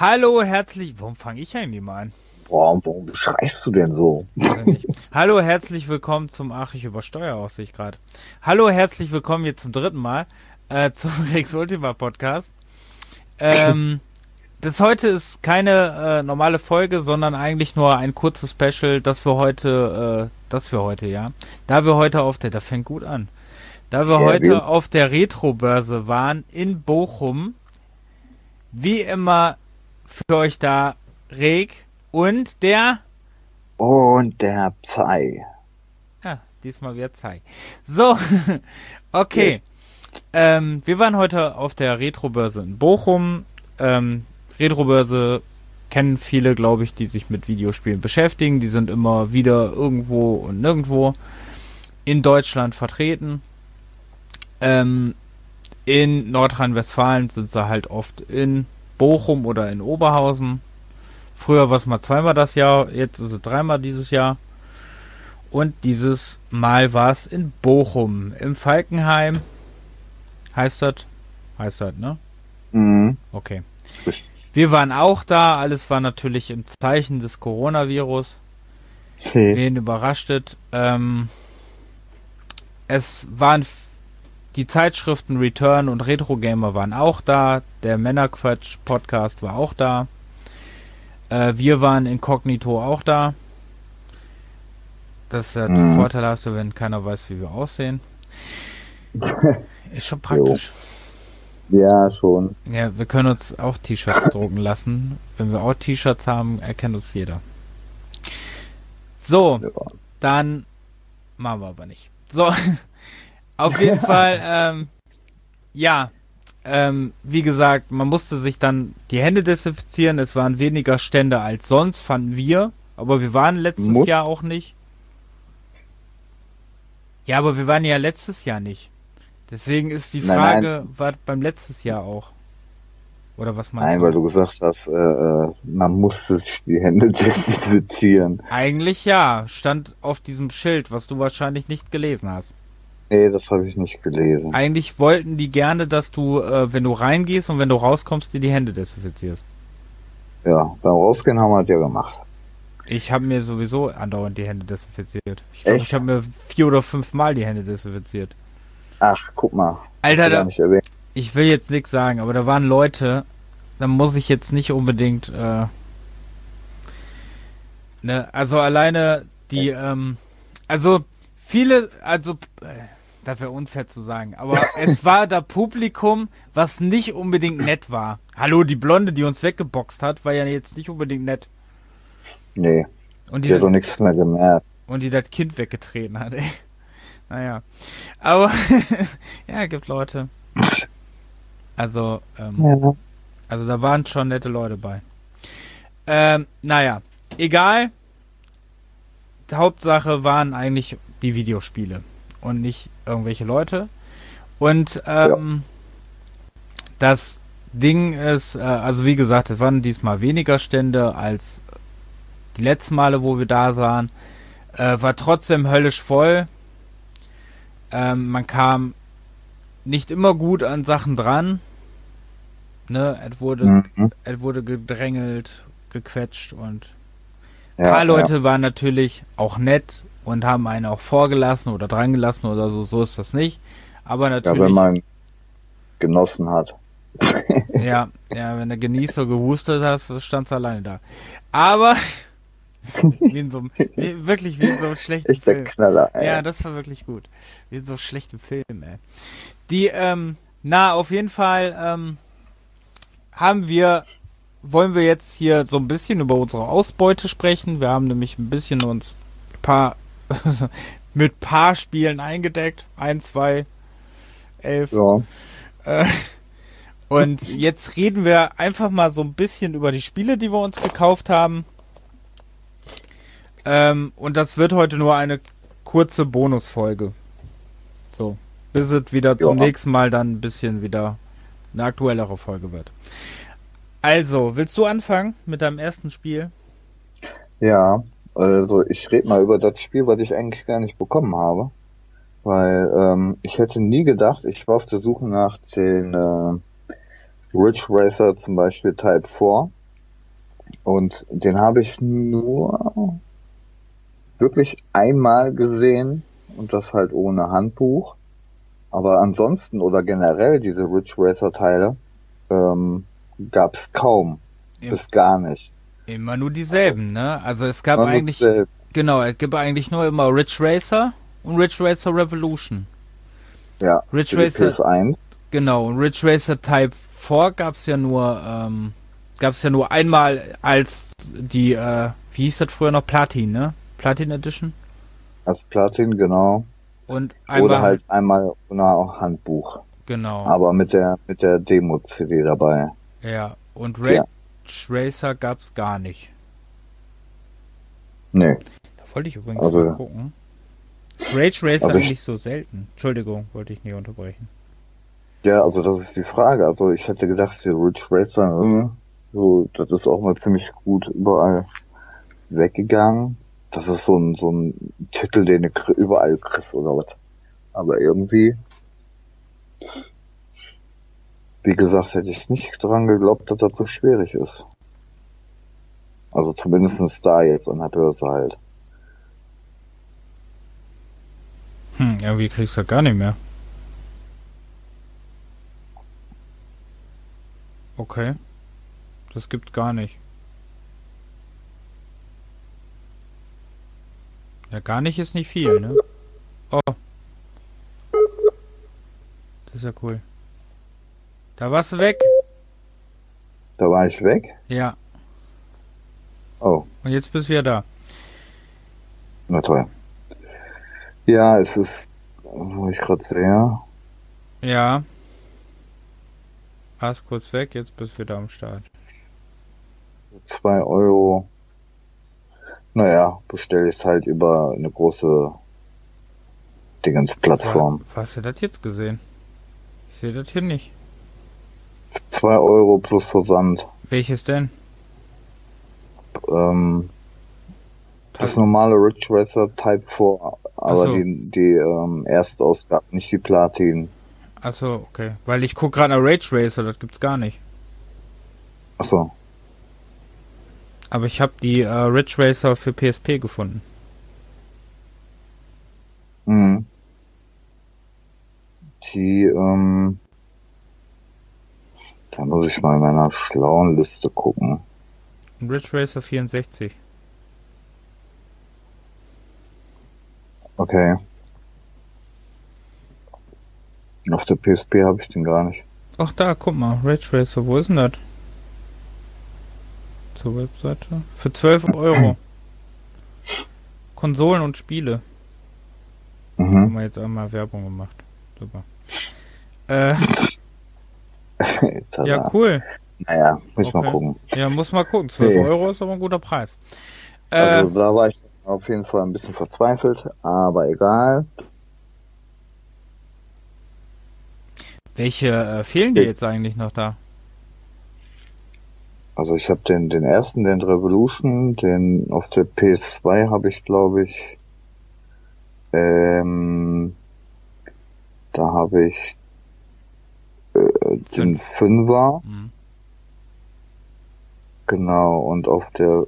Hallo, herzlich... Warum fange ich eigentlich mal an? Warum schreist du denn so? Hallo, herzlich willkommen zum... Ach, ich übersteuere auch, sehe ich gerade. Hallo, herzlich willkommen jetzt zum dritten Mal zum Rex Ultima Podcast. Das heute ist keine normale Folge, sondern eigentlich nur ein kurzes Special, da wir heute auf der... Da fängt gut an. Da wir heute auf der Retro-Börse waren in Bochum, wie immer für euch da Reg und der Pfei. Ja, diesmal wieder Zei. So, okay. Wir waren heute auf der Retro-Börse in Bochum. Retro-Börse kennen viele, glaube ich, die sich mit Videospielen beschäftigen. Die sind immer wieder irgendwo und nirgendwo in Deutschland vertreten. In Nordrhein-Westfalen sind sie halt oft in Bochum oder in Oberhausen. Früher war es mal zweimal das Jahr, jetzt ist es dreimal dieses Jahr. Und dieses Mal war es in Bochum, im Falkenheim. Heißt das, ne? Mhm. Okay. Wir waren auch da, alles war natürlich im Zeichen des Coronavirus. Wen überraschtet. Es waren die Zeitschriften Return und Retro Gamer waren auch da. Der Männerquatsch-Podcast war auch da. Wir waren inkognito auch da. Das ist ja das Vorteilhafte, wenn keiner weiß, wie wir aussehen. Ist schon praktisch. Ja, schon. Ja, wir können uns auch T-Shirts drucken lassen. Wenn wir auch T-Shirts haben, erkennt uns jeder. So, dann machen wir aber nicht. So, auf jeden Fall, wie gesagt, man musste sich dann die Hände desinfizieren. Es waren weniger Stände als sonst, fanden wir. Aber wir waren letztes Jahr auch nicht. Ja, aber wir waren ja letztes Jahr nicht. Deswegen ist die Frage, war beim letztes Jahr auch? Oder was meinst du? Nein, weil du gesagt hast, man musste sich die Hände desinfizieren. Eigentlich ja, stand auf diesem Schild, was du wahrscheinlich nicht gelesen hast. Nee, das habe ich nicht gelesen. Eigentlich wollten die gerne, dass du, wenn du reingehst und wenn du rauskommst, dir die Hände desinfizierst. Ja, beim Rausgehen haben wir das ja gemacht. Ich habe mir sowieso andauernd die Hände desinfiziert. Ich glaube, ich habe mir 4 oder 5 Mal die Hände desinfiziert. Ach, guck mal. Alter, ich will jetzt nichts sagen, aber da waren Leute, da muss ich jetzt nicht unbedingt, also alleine die, das wäre unfair zu sagen, aber es war da Publikum, was nicht unbedingt nett war. Hallo, die Blonde, die uns weggeboxt hat, war ja jetzt nicht unbedingt nett. Nee, und die hat doch nichts mehr gemerkt. Und die das Kind weggetreten hat, ey. Naja, aber ja, gibt Leute. Also da waren schon nette Leute bei. Naja, egal. Die Hauptsache waren eigentlich die Videospiele und nicht irgendwelche Leute. Und das Ding ist, also wie gesagt, es waren diesmal weniger Stände als die letzten Male, wo wir da waren. War trotzdem höllisch voll. Man kam nicht immer gut an Sachen dran. Ne, es wurde gedrängelt, gequetscht und ein paar Leute waren natürlich auch nett und haben einen auch vorgelassen oder drangelassen oder so. So ist das nicht. Aber natürlich. Ja, wenn man genossen hat. ja, wenn der Genießer gehustet hat, stand's alleine da. Aber wie in so einem schlechten Film. Knaller, ey. Ja, das war wirklich gut. Wie in so einem schlechten Film, ey. Die, auf jeden Fall, wollen wir jetzt hier so ein bisschen über unsere Ausbeute sprechen. Wir haben nämlich ein bisschen uns mit paar Spielen eingedeckt. 1, 2, 11. Ja. Und jetzt reden wir einfach mal so ein bisschen über die Spiele, die wir uns gekauft haben. Und das wird heute nur eine kurze Bonusfolge. So, bis es wieder zum nächsten Mal dann ein bisschen wieder eine aktuellere Folge wird. Also, willst du anfangen mit deinem ersten Spiel? Ja, also ich rede mal über das Spiel, was ich eigentlich gar nicht bekommen habe. Weil ich hätte nie gedacht, ich war auf der Suche nach den Ridge Racer zum Beispiel Type 4. Und den habe ich nur wirklich einmal gesehen und das halt ohne Handbuch. Aber ansonsten oder generell diese Ridge Racer Teile ähm, gab's kaum Im, bis gar nicht. immer nur Also dieselben, ne? Also es gab immer nur eigentlich, dasselbe. genau, es gibt eigentlich nur immer Ridge Racer und Ridge Racer Revolution. Ja, Ridge für die Racer, PS1. genau, und Ridge Racer Type 4 gab's ja nur einmal als die, wie hieß das früher noch? Platin, ne? Platin Edition. Als Platin, genau. Und Oder einmal halt, halt einmal ohne Handbuch. genau, Aber mit der Demo-CD dabei. ja. Und Ja, Ridge Racer gab's gar nicht. nee. Da wollte ich übrigens mal Also, gucken. Ist Rage Racer also ich, eigentlich so selten? Entschuldigung, wollte ich nicht unterbrechen. ja, also das ist die Frage. Also ich hätte gedacht, die Ridge Racer, so, das ist auch mal ziemlich gut überall weggegangen. Das ist so ein Titel, den du überall kriegst oder was. Aber irgendwie, wie gesagt, hätte ich nicht dran geglaubt, dass das so schwierig ist. Also zumindestens da jetzt an der Börse halt. Irgendwie kriegst du das gar nicht mehr. Okay, das gibt's gar nicht. Ja, gar nicht ist nicht viel, ne? Oh, das ist ja cool. Da warst du weg. Da war ich weg. Ja, Oh, und jetzt bist du wieder da. na toll. Ja, es ist, wo ich gerade sehe, Ja, warst kurz weg, jetzt bist du wieder am Start. 2 Euro. Naja, bestelle ich halt über eine große Dingens-Plattform. Wo hast du das jetzt gesehen? Ich sehe das hier nicht. 2 Euro plus Versand. Welches denn? Ähm, das Type. normale Ridge Racer Type 4, aber Achso, die Erstausgabe, nicht die Platin. achso, okay. Weil ich guck gerade nach Rage Racer, das gibt's gar nicht. Achso. Aber ich habe die Ridge Racer für PSP gefunden. Mhm. Die, da muss ich mal in meiner schlauen Liste gucken. Ridge Racer 64. Okay. Auf der PSP habe ich den gar nicht. Ach da, guck mal, Ridge Racer, wo ist denn das? Zur Webseite. Für 12 Euro. Konsolen und Spiele. Mhm. Haben wir jetzt einmal Werbung gemacht. Super. Äh, ja, Tada. cool. Naja, muss ich mal Okay. gucken. Ja, muss mal gucken. 12 Nee, Euro ist aber ein guter Preis. Äh, also da war ich auf jeden Fall ein bisschen verzweifelt, aber egal. welche fehlen dir jetzt eigentlich noch da? Also ich habe den ersten, den Revolution, den auf der PS2 habe ich, glaube ich, ähm, da habe ich den 5. Fünfer, Mhm. genau, und auf der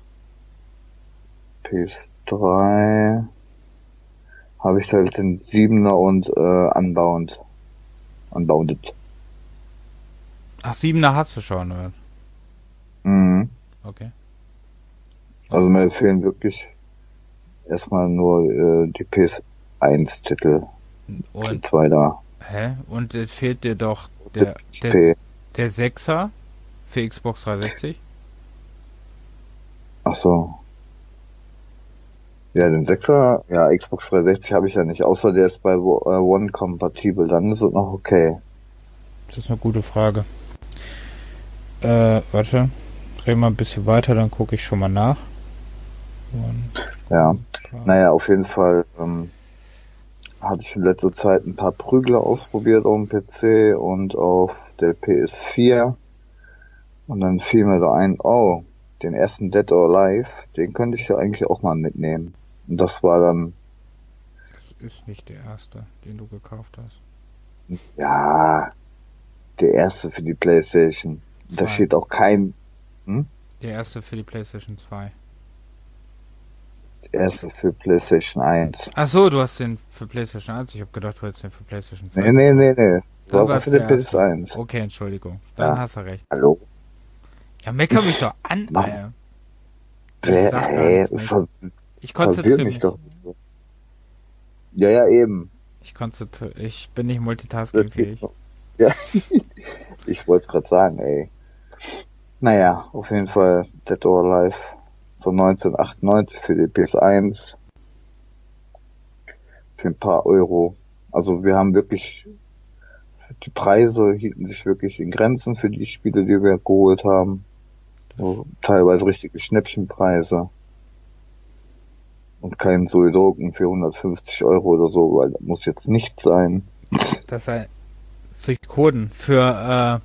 PS3 habe ich halt den Siebener und Unbounded. Ach, 7er hast du schon, oder? Mhm. Okay. Also mir fehlen wirklich erstmal nur die PS1-Titel, die Und, zwei da. hä? Und fehlt dir doch Der der, PSP. der 6er für Xbox 360? Ach so. Ja, den Sechser, ja, Xbox 360 habe ich ja nicht, außer der ist bei One kompatibel, dann ist es noch okay. Das ist eine gute Frage. Warte. Dreh mal ein bisschen weiter, dann gucke ich schon mal nach. Ja, naja, auf jeden Fall hatte ich in letzter Zeit ein paar Prügler ausprobiert auf dem PC und auf der PS4 und dann fiel mir da ein, oh, den ersten Dead or Alive, den könnte ich ja eigentlich auch mal mitnehmen. Und das war dann, Das ist nicht der erste, den du gekauft hast. ja, der erste für die PlayStation. Da Zwei. steht auch kein, hm? Der erste für die PlayStation 2. Der erste für PlayStation 1. Ach so, du hast den für PlayStation 1. Ich habe gedacht, du hättest den für PlayStation 2. Nee. Dann War war es für der den erste. PS1. Okay, Entschuldigung. Dann Ja. hast du recht. Hallo? Ja, mecker mich doch an, Mann. Alter. Ich sag gar nichts mehr. Ich Verwirr konzentriere mich mich. doch nicht so. Ja, eben. Ich bin nicht multitaskingfähig. Ja, ich wollte es gerade sagen, ey. Naja, auf jeden Fall Dead or Alive von 1998 für die PS1. Für ein paar Euro. Also wir haben wirklich, die Preise hielten sich wirklich in Grenzen für die Spiele, die wir geholt haben. So, teilweise richtige Schnäppchenpreise. Und kein Suidoken für 150 Euro oder so, weil das muss jetzt nicht sein. Das sei Suikoden für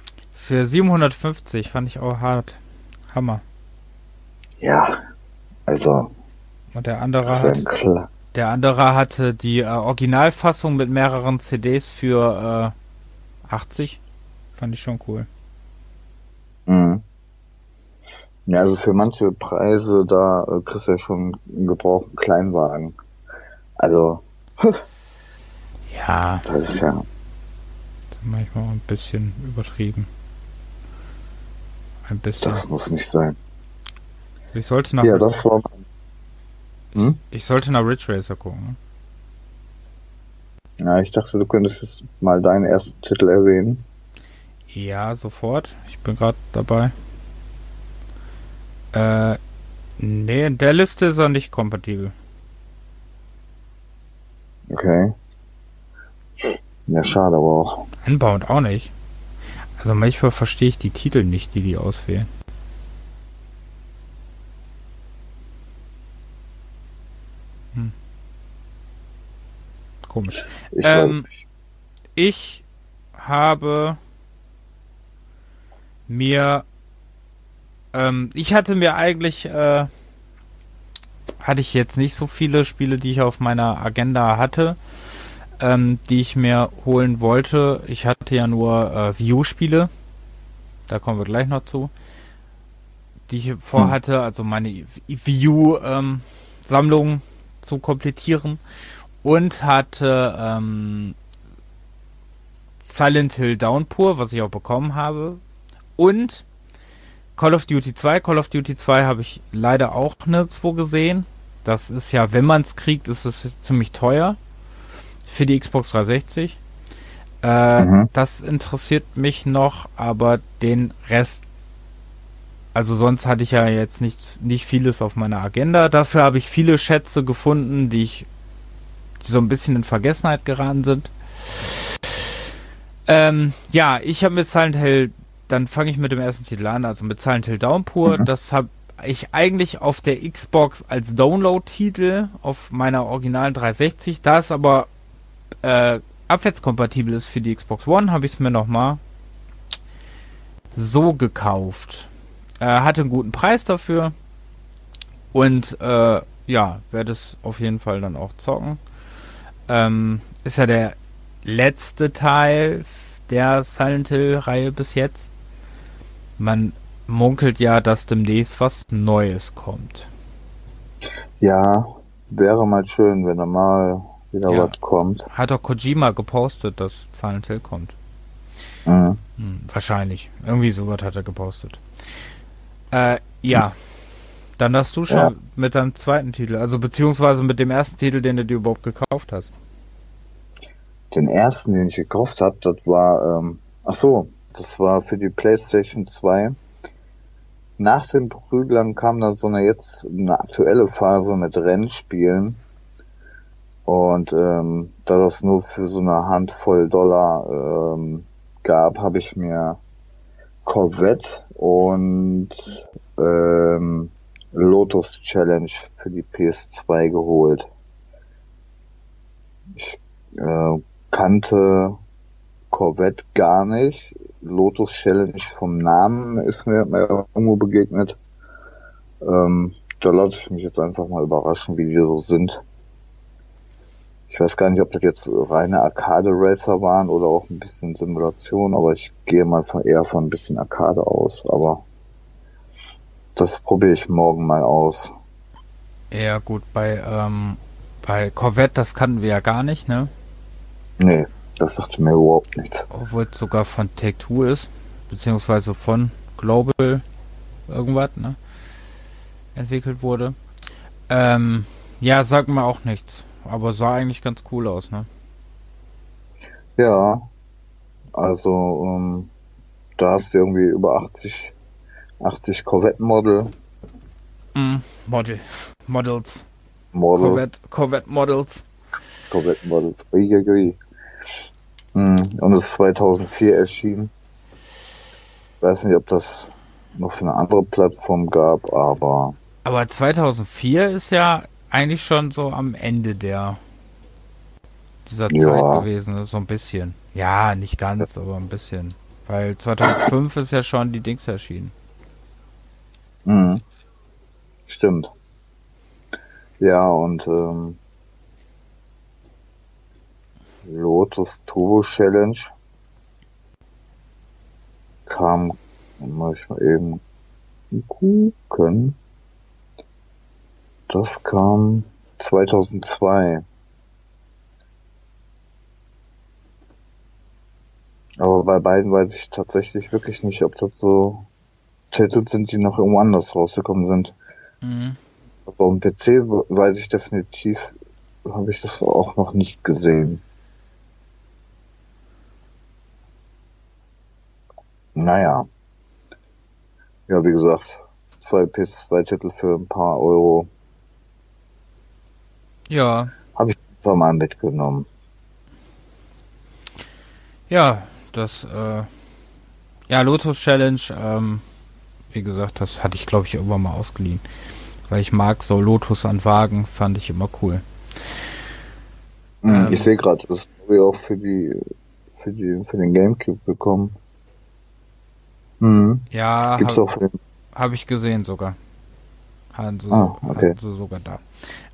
750 fand ich auch hart. Hammer. Ja, also, Und der andere hatte die Originalfassung mit mehreren CDs für 80. Fand ich schon cool. Mhm. Ja, also für manche Preise, da kriegst du ja schon einen gebrauchten Kleinwagen. Also, Ja, das ist ja, manchmal ein bisschen übertrieben. Ein bisschen. das muss nicht sein. Also ich sollte nach Ja, das war, ich sollte nach Ridge Racer gucken. Ne? ja, ich dachte, du könntest jetzt mal deinen ersten Titel erwähnen. Ja, sofort. Ich bin gerade dabei. Nee, in der Liste ist er nicht kompatibel. Okay. Ja, schade aber auch. Unbound auch nicht. Also manchmal verstehe ich die Titel nicht, die auswählen. Komisch. Ich weiß nicht. Ich habe mir ich hatte mir eigentlich hatte ich jetzt nicht so viele Spiele, die ich auf meiner Agenda hatte, die ich mir holen wollte. Ich hatte ja nur Wii U-Spiele, da kommen wir gleich noch zu, die ich vorhatte, also meine Wii U-Sammlung zu komplettieren, und hatte Silent Hill Downpour, was ich auch bekommen habe, und Call of Duty 2. Call of Duty 2 habe ich leider auch nirgendwo gesehen. Das ist ja, wenn man es kriegt, ist es ziemlich teuer für die Xbox 360. Das interessiert mich noch, aber den Rest, also sonst hatte ich ja jetzt nicht vieles auf meiner Agenda. Dafür habe ich viele Schätze gefunden, die so ein bisschen in Vergessenheit geraten sind. Ja, ich habe mit Silent Hill, dann fange ich mit dem ersten Titel an, also mit Silent Hill Downpour. Das habe ich eigentlich auf der Xbox als Download-Titel auf meiner originalen 360. Da es aber abwärtskompatibel ist für die Xbox One, habe ich es mir nochmal so gekauft. Hatte einen guten Preis dafür. Und ja, werde es auf jeden Fall dann auch zocken. Ist ja der letzte Teil der Silent Hill-Reihe bis jetzt. Man munkelt ja, dass demnächst was Neues kommt. Ja, wäre mal schön, wenn da mal wieder was kommt. Hat doch Kojima gepostet, dass Silent Hill kommt. Wahrscheinlich. Irgendwie sowas hat er gepostet. Ja. Dann hast du schon mit deinem zweiten Titel, also beziehungsweise mit dem ersten Titel, den du dir überhaupt gekauft hast. Den ersten, den ich gekauft habe, das war, das war für die PlayStation 2. Nach den Prüglern kam dann so eine aktuelle Phase mit Rennspielen. Und da das nur für so eine Handvoll Dollar gab, habe ich mir Corvette und Lotus Challenge für die PS2 geholt. Ich kannte Corvette gar nicht. Lotus Challenge vom Namen ist mir irgendwo begegnet. Da lasse ich mich jetzt einfach mal überraschen, wie die so sind. Ich weiß gar nicht, ob das jetzt reine Arcade-Racer waren oder auch ein bisschen Simulation, aber ich gehe mal eher von ein bisschen Arcade aus. Aber Das probiere ich morgen mal aus. Ja gut, bei Corvette, das kannten wir ja gar nicht, ne? Nee, das sagte mir überhaupt nichts. Obwohl es sogar von Take-Two ist, beziehungsweise von Global irgendwas, ne? Entwickelt wurde. Ja, sagt mir auch nichts. Aber sah eigentlich ganz cool aus, ne? Ja, also da hast du irgendwie über 80 Corvette-Model. Models. Model, Corvette Models. Corvette-Model. Uiuiui. Und es ist 2004 erschienen. Ich weiß nicht, ob das noch für eine andere Plattform gab, aber Aber 2004 ist ja eigentlich schon so am Ende dieser Zeit ja, gewesen, so ein bisschen. Ja, nicht ganz, aber ein bisschen. Weil 2005 ist ja schon die Dings erschienen. mh, stimmt. Ja, und Lotus Turbo Challenge kam, muss ich mal eben gucken, das kam 2002. Aber bei beiden weiß ich tatsächlich wirklich nicht, ob das so Titel sind, die noch irgendwo anders rausgekommen sind. Mhm. Also am PC weiß ich definitiv, habe ich das auch noch nicht gesehen. Naja, ja, wie gesagt, 2 PS2-Titel für ein paar Euro Ja, habe ich einfach mal mitgenommen. ja, ja, Lotus Challenge, wie gesagt, das hatte ich glaube ich irgendwann mal ausgeliehen. Weil ich mag so Lotus an Wagen, fand ich immer cool. Ich sehe gerade, das habe ich auch für den GameCube bekommen. Ja, Gibt's auch für den, hab ich gesehen sogar. okay. Hatten sie sogar da.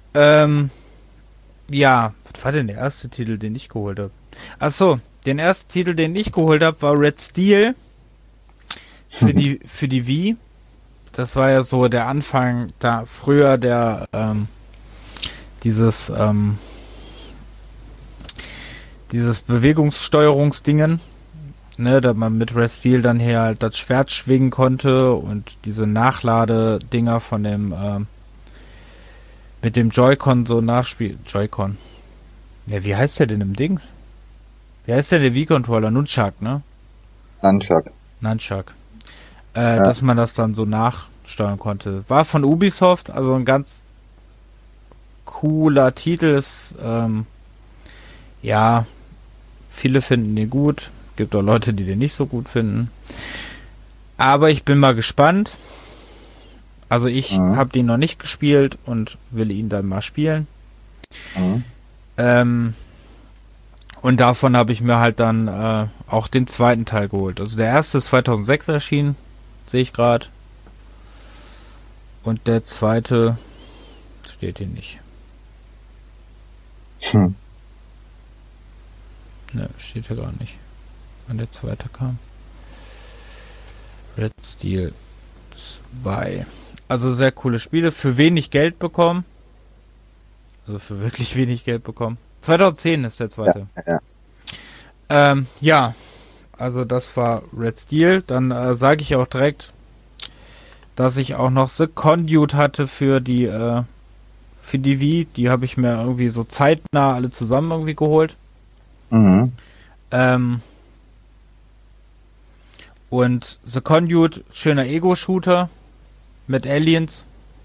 Ja, was war denn der erste Titel, den ich geholt habe? Achso, den ersten Titel, den ich geholt habe, war Red Steel für die Wii. Das war ja so der Anfang, da früher dieses Bewegungssteuerungsdingen, ne, da man mit Red Steel dann hier halt das Schwert schwingen konnte und diese Nachladedinger von dem mit dem Joy-Con so nachspielen. Joy-Con. Ja, wie heißt der denn im Dings? Wie heißt der Wii-Controller? Nunchuck, ne? Nunchuck. Ja. Dass man das dann so nachsteuern konnte. War von Ubisoft, also ein ganz cooler Titel. Ist, ja, viele finden den gut. Gibt auch Leute, die den nicht so gut finden. Aber ich bin mal gespannt. Also ich habe den noch nicht gespielt und will ihn dann mal spielen. Und davon habe ich mir halt dann auch den zweiten Teil geholt. Also der erste ist 2006 erschienen, sehe ich gerade. Und der zweite steht hier nicht. Ne, steht hier gar nicht. Wann der zweite kam. Red Steel 2. Also sehr coole Spiele. Für wenig Geld bekommen. Also für wirklich wenig Geld bekommen. 2010 ist der zweite. Ja. Ja, also das war Red Steel. Dann sage ich auch direkt, dass ich auch noch The Conduit hatte für die Wii. Die habe ich mir irgendwie so zeitnah alle zusammen irgendwie geholt. Und The Conduit, schöner Ego-Shooter mit Aliens.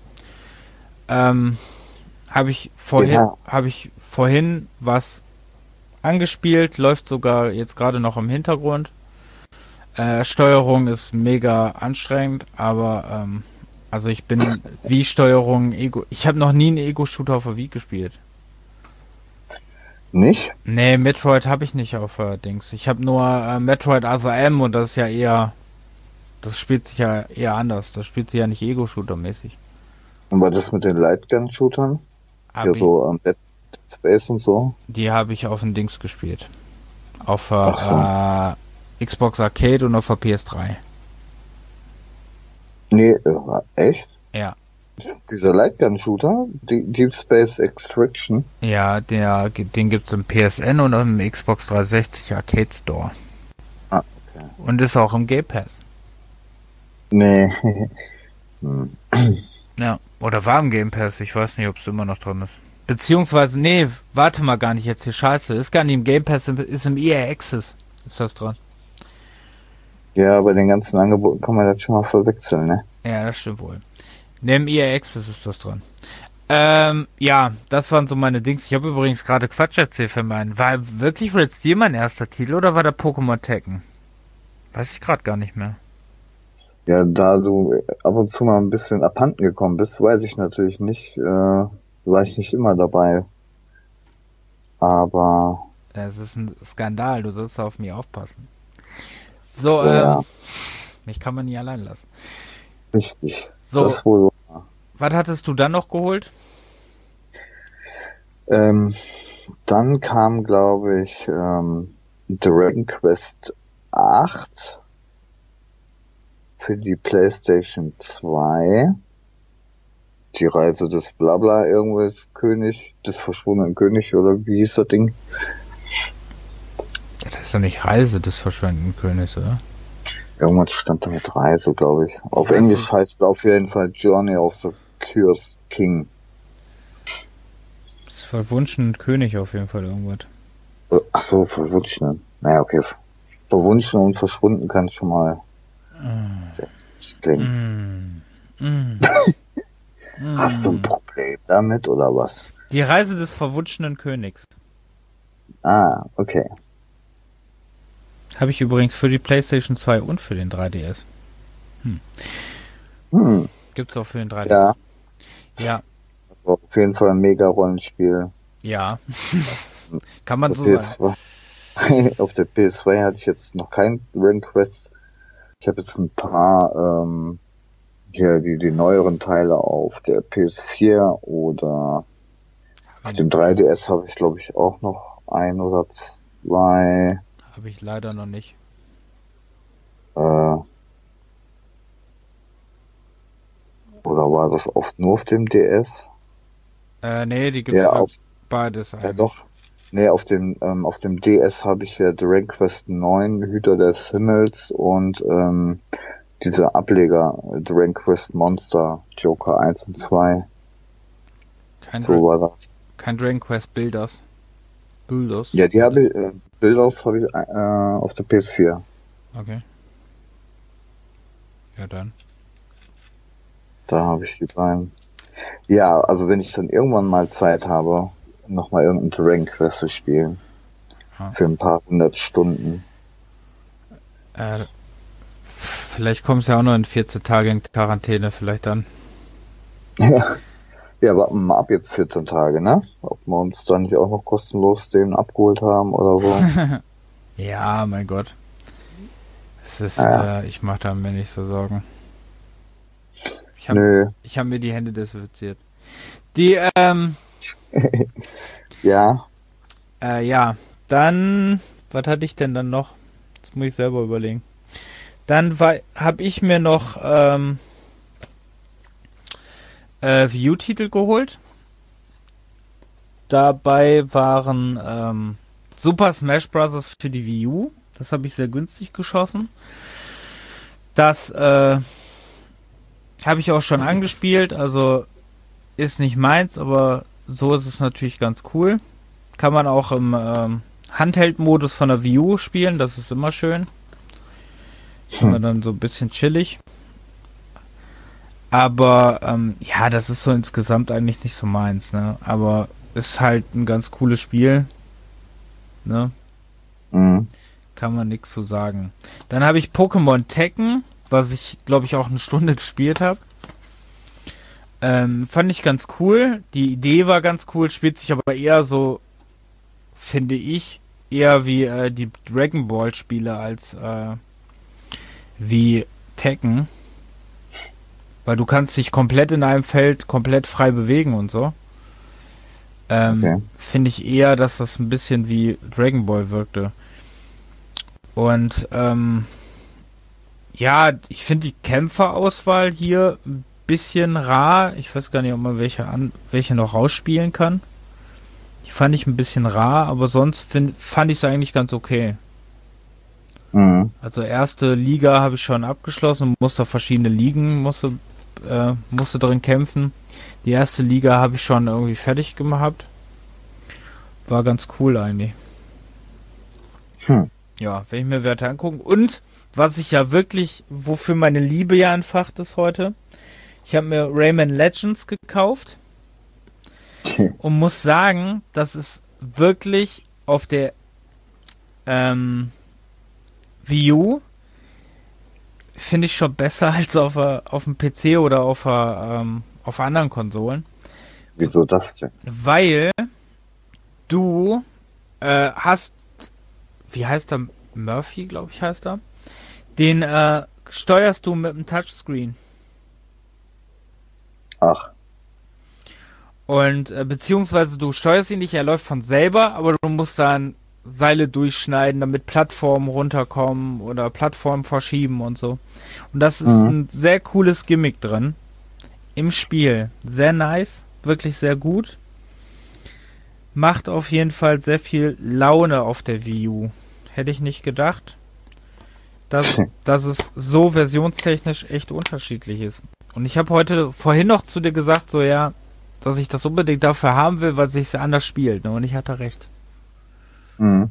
Habe ich vorhin was angespielt, läuft sogar jetzt gerade noch im Hintergrund. Steuerung ist mega anstrengend, aber also ich bin Wii-Steuerung, ich habe noch nie einen Ego-Shooter auf der Wii gespielt. Nicht? Nee, Metroid habe ich nicht auf Dings. Ich habe nur Metroid Other M und das ist ja eher, das spielt sich ja eher anders. Das spielt sich ja nicht Ego-Shooter-mäßig. Und war das mit den Lightgun-Shootern? Ja, so am Dead Space und so? Die habe ich auf den Dings gespielt. Auf Xbox Arcade und auf der PS3. Nee, echt? Ja. Dieser Lightgun-Shooter? Deep Space Extraction? Ja, den gibt's im PSN und im Xbox 360 Arcade Store. Ah, okay. Und ist auch im Game Pass. Nee. Hm. Ja, oder war im Game Pass, ich weiß nicht, ob es immer noch drin ist. Beziehungsweise, nee, warte mal gar nicht jetzt hier, scheiße. Ist gar nicht im Game Pass, ist im EA Access. Ist das dran? Ja, bei den ganzen Angeboten kann man das schon mal verwechseln, ne? Ja, das stimmt wohl. Ne, im EA Access ist das dran. Ja, das waren so meine Dings. Ich habe übrigens gerade Quatsch erzählt für meinen. War wirklich Red Steel mein erster Titel oder war der Pokémon Tekken? Weiß ich gerade gar nicht mehr. Ja, da du ab und zu mal ein bisschen abhanden gekommen bist, weiß ich natürlich nicht, war ich nicht immer dabei. Aber, Es ist ein Skandal, du sollst auf mich aufpassen. So, ja, mich kann man nie allein lassen. richtig. So, Das wohl. was hattest du dann noch geholt? Ähm, Dann kam, glaube ich, Dragon Quest 8 für die PlayStation 2. Die Reise des Blabla, irgendwas König, des verschwundenen König, oder wie hieß das Ding? Ja, das ist doch nicht Reise des verschwundenen Königs, oder? Irgendwas stand da mit Reise, glaube ich. Auf Ja, Englisch so. heißt es auf jeden Fall Journey of the Cursed King. Das verwunschene König auf jeden Fall irgendwas. Ach so, verwunschen. Naja, okay. Verwunschen und verschwunden kann schon mal klingen. Hast du ein Problem damit oder was? Die Reise des verwunschenen Königs. Ah, okay. Habe ich übrigens für die PlayStation 2 und für den 3DS. Gibt's auch für den 3DS. Ja, Ja, war auf jeden Fall ein Mega-Rollenspiel. ja. Kann man Auf so der sagen. PS2, auf der PS2 hatte ich jetzt noch kein Dragon Quest. Ich habe jetzt ein paar, hier die neueren Teile auf der PS4 oder auf dem 3DS habe ich, glaube ich, auch noch ein oder zwei. Habe ich leider noch nicht. Oder war das oft nur auf dem DS? Nee, die gibt's Ja, für auf, beides ja eigentlich. doch. Nee, auf dem DS habe ich ja Dragon Quest 9, Hüter des Himmels und diese Ableger, Dragon Quest Monster, Joker 1 und 2. So war das. Kein Dragon Quest Builders. Builders? Ja, die habe ich, Builders habe ich auf der PS4. Okay. Ja, dann. Da habe ich die beiden. Ja, also wenn ich dann irgendwann mal Zeit habe, nochmal irgendein Dragon Quest zu spielen. Ja. Für ein paar 100 Stunden. Vielleicht kommst du ja auch noch in 14 Tage in Quarantäne, vielleicht dann. Ja. Ja, warten mal ab jetzt 14 Tage, ne? Ob wir uns dann nicht auch noch kostenlos den abgeholt haben oder so. Ja, mein Gott. Es ist, Naja. ich mache da mir nicht so Sorgen. Nö. Ich habe mir die Hände desinfiziert. Die, Ja. ja, dann, was hatte ich denn dann noch? Das muss ich selber überlegen. Dann habe ich mir noch Wii U-Titel geholt. Dabei waren Super Smash Bros. Für die Wii U. Das habe ich sehr günstig geschossen. Das habe ich auch schon angespielt. Also ist nicht meins, aber so ist es natürlich ganz cool. Kann man auch im Handheld-Modus von der Wii U spielen. Das ist immer schön. Immer dann so ein bisschen chillig. Aber ja, das ist so insgesamt eigentlich nicht so meins, ne? Aber ist halt ein ganz cooles Spiel. Ne? Mhm. Kann man nichts zu sagen. Dann habe ich Pokémon Tekken, was ich, glaube ich, auch eine Stunde gespielt habe. Fand ich ganz cool. Die Idee war ganz cool, spielt sich aber eher so, finde ich, eher wie die Dragon Ball Spiele als wie Tekken. Weil du kannst dich komplett in einem Feld komplett frei bewegen und so. Okay. Finde ich eher, dass das ein bisschen wie Dragon Ball wirkte. Und Ja, ich finde die Kämpferauswahl hier ein bisschen rar. Ich weiß gar nicht, ob man welche noch rausspielen kann. Die fand ich ein bisschen rar, aber sonst fand ich es eigentlich ganz okay. Mhm. Also erste Liga habe ich schon abgeschlossen, musste verschiedene Ligen, musste drin kämpfen. Die erste Liga habe ich schon irgendwie fertig gemacht. War ganz cool eigentlich. Ja, wenn ich mir Werte angucken. Und was ich ja wirklich, wofür meine Liebe ja entfacht ist heute, ich habe mir Rayman Legends gekauft und muss sagen, das ist wirklich auf der Wii U finde ich schon besser als auf dem PC oder auf anderen Konsolen. Wieso das denn? Weil du hast, wie heißt er? Murphy, glaube ich, heißt er. Den steuerst du mit dem Touchscreen. Ach. Und beziehungsweise du steuerst ihn nicht, er läuft von selber, aber du musst dann Seile durchschneiden, damit Plattformen runterkommen oder Plattformen verschieben und so. Und das ist ein sehr cooles Gimmick drin. Im Spiel. Sehr nice, wirklich sehr gut. Macht auf jeden Fall sehr viel Laune auf der Wii U. Hätte ich nicht gedacht, dass es so versionstechnisch echt unterschiedlich ist. Und ich habe vorhin noch zu dir gesagt, so ja, dass ich das unbedingt dafür haben will, weil sich anders spielt. Ne? Und ich hatte recht. Mhm.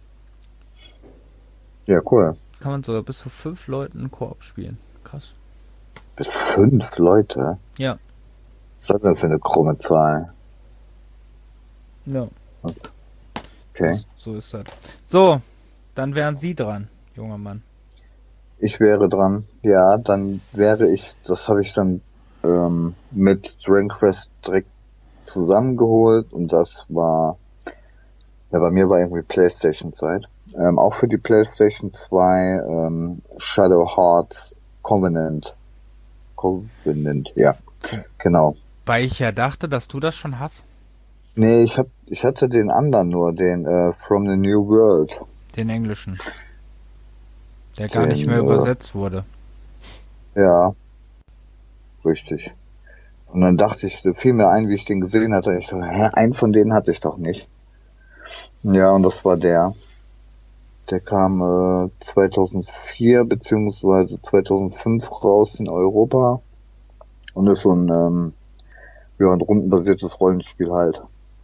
Ja, cool. Kann man sogar bis zu 5 Leuten einen Koop spielen. Krass. Bis 5 Leute? Ja. Was ist das denn für eine krumme Zahl? Ja. Okay. So ist das. So, dann wären Sie dran, junger Mann. Ich wäre dran. Ja, dann wäre ich, das habe ich dann mit Dragon Quest direkt zusammengeholt und das war, ja, bei mir war irgendwie PlayStation-Zeit. Auch für die PlayStation 2 Shadow Hearts Covenant. Ja, genau. Weil ich ja dachte, dass du das schon hast. Nee, ich hatte den anderen nur, den From the New World. Den englischen. Der gar nicht mehr übersetzt wurde. Ja, richtig. Und dann dachte ich, fiel mir ein, wie ich den gesehen hatte. Ich dachte, einen von denen hatte ich doch nicht. Ja, und das war der. Der kam 2004 beziehungsweise 2005 raus in Europa. Und ist so ein rundenbasiertes Rollenspiel halt.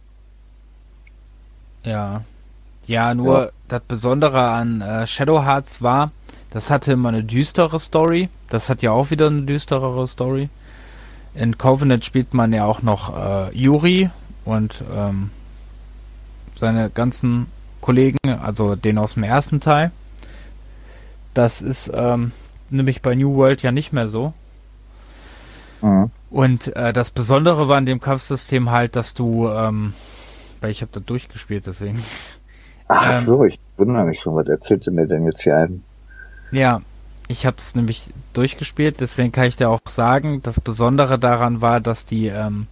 Ja. Ja, nur das Besondere an Shadow Hearts war, das hatte immer eine düstere Story. Das hat ja auch wieder eine düsterere Story. In Covenant spielt man ja auch noch Yuri und seine ganzen Kollegen, also den aus dem ersten Teil. Das ist nämlich bei New World ja nicht mehr so. Mhm. Und das Besondere war in dem Kampfsystem halt, dass du, weil ich habe da durchgespielt, deswegen. Ach so, ich wundere mich schon, was erzählt ihr mir denn jetzt hier ein? Ja, ich habe es nämlich durchgespielt, deswegen kann ich dir auch sagen, das Besondere daran war, dass die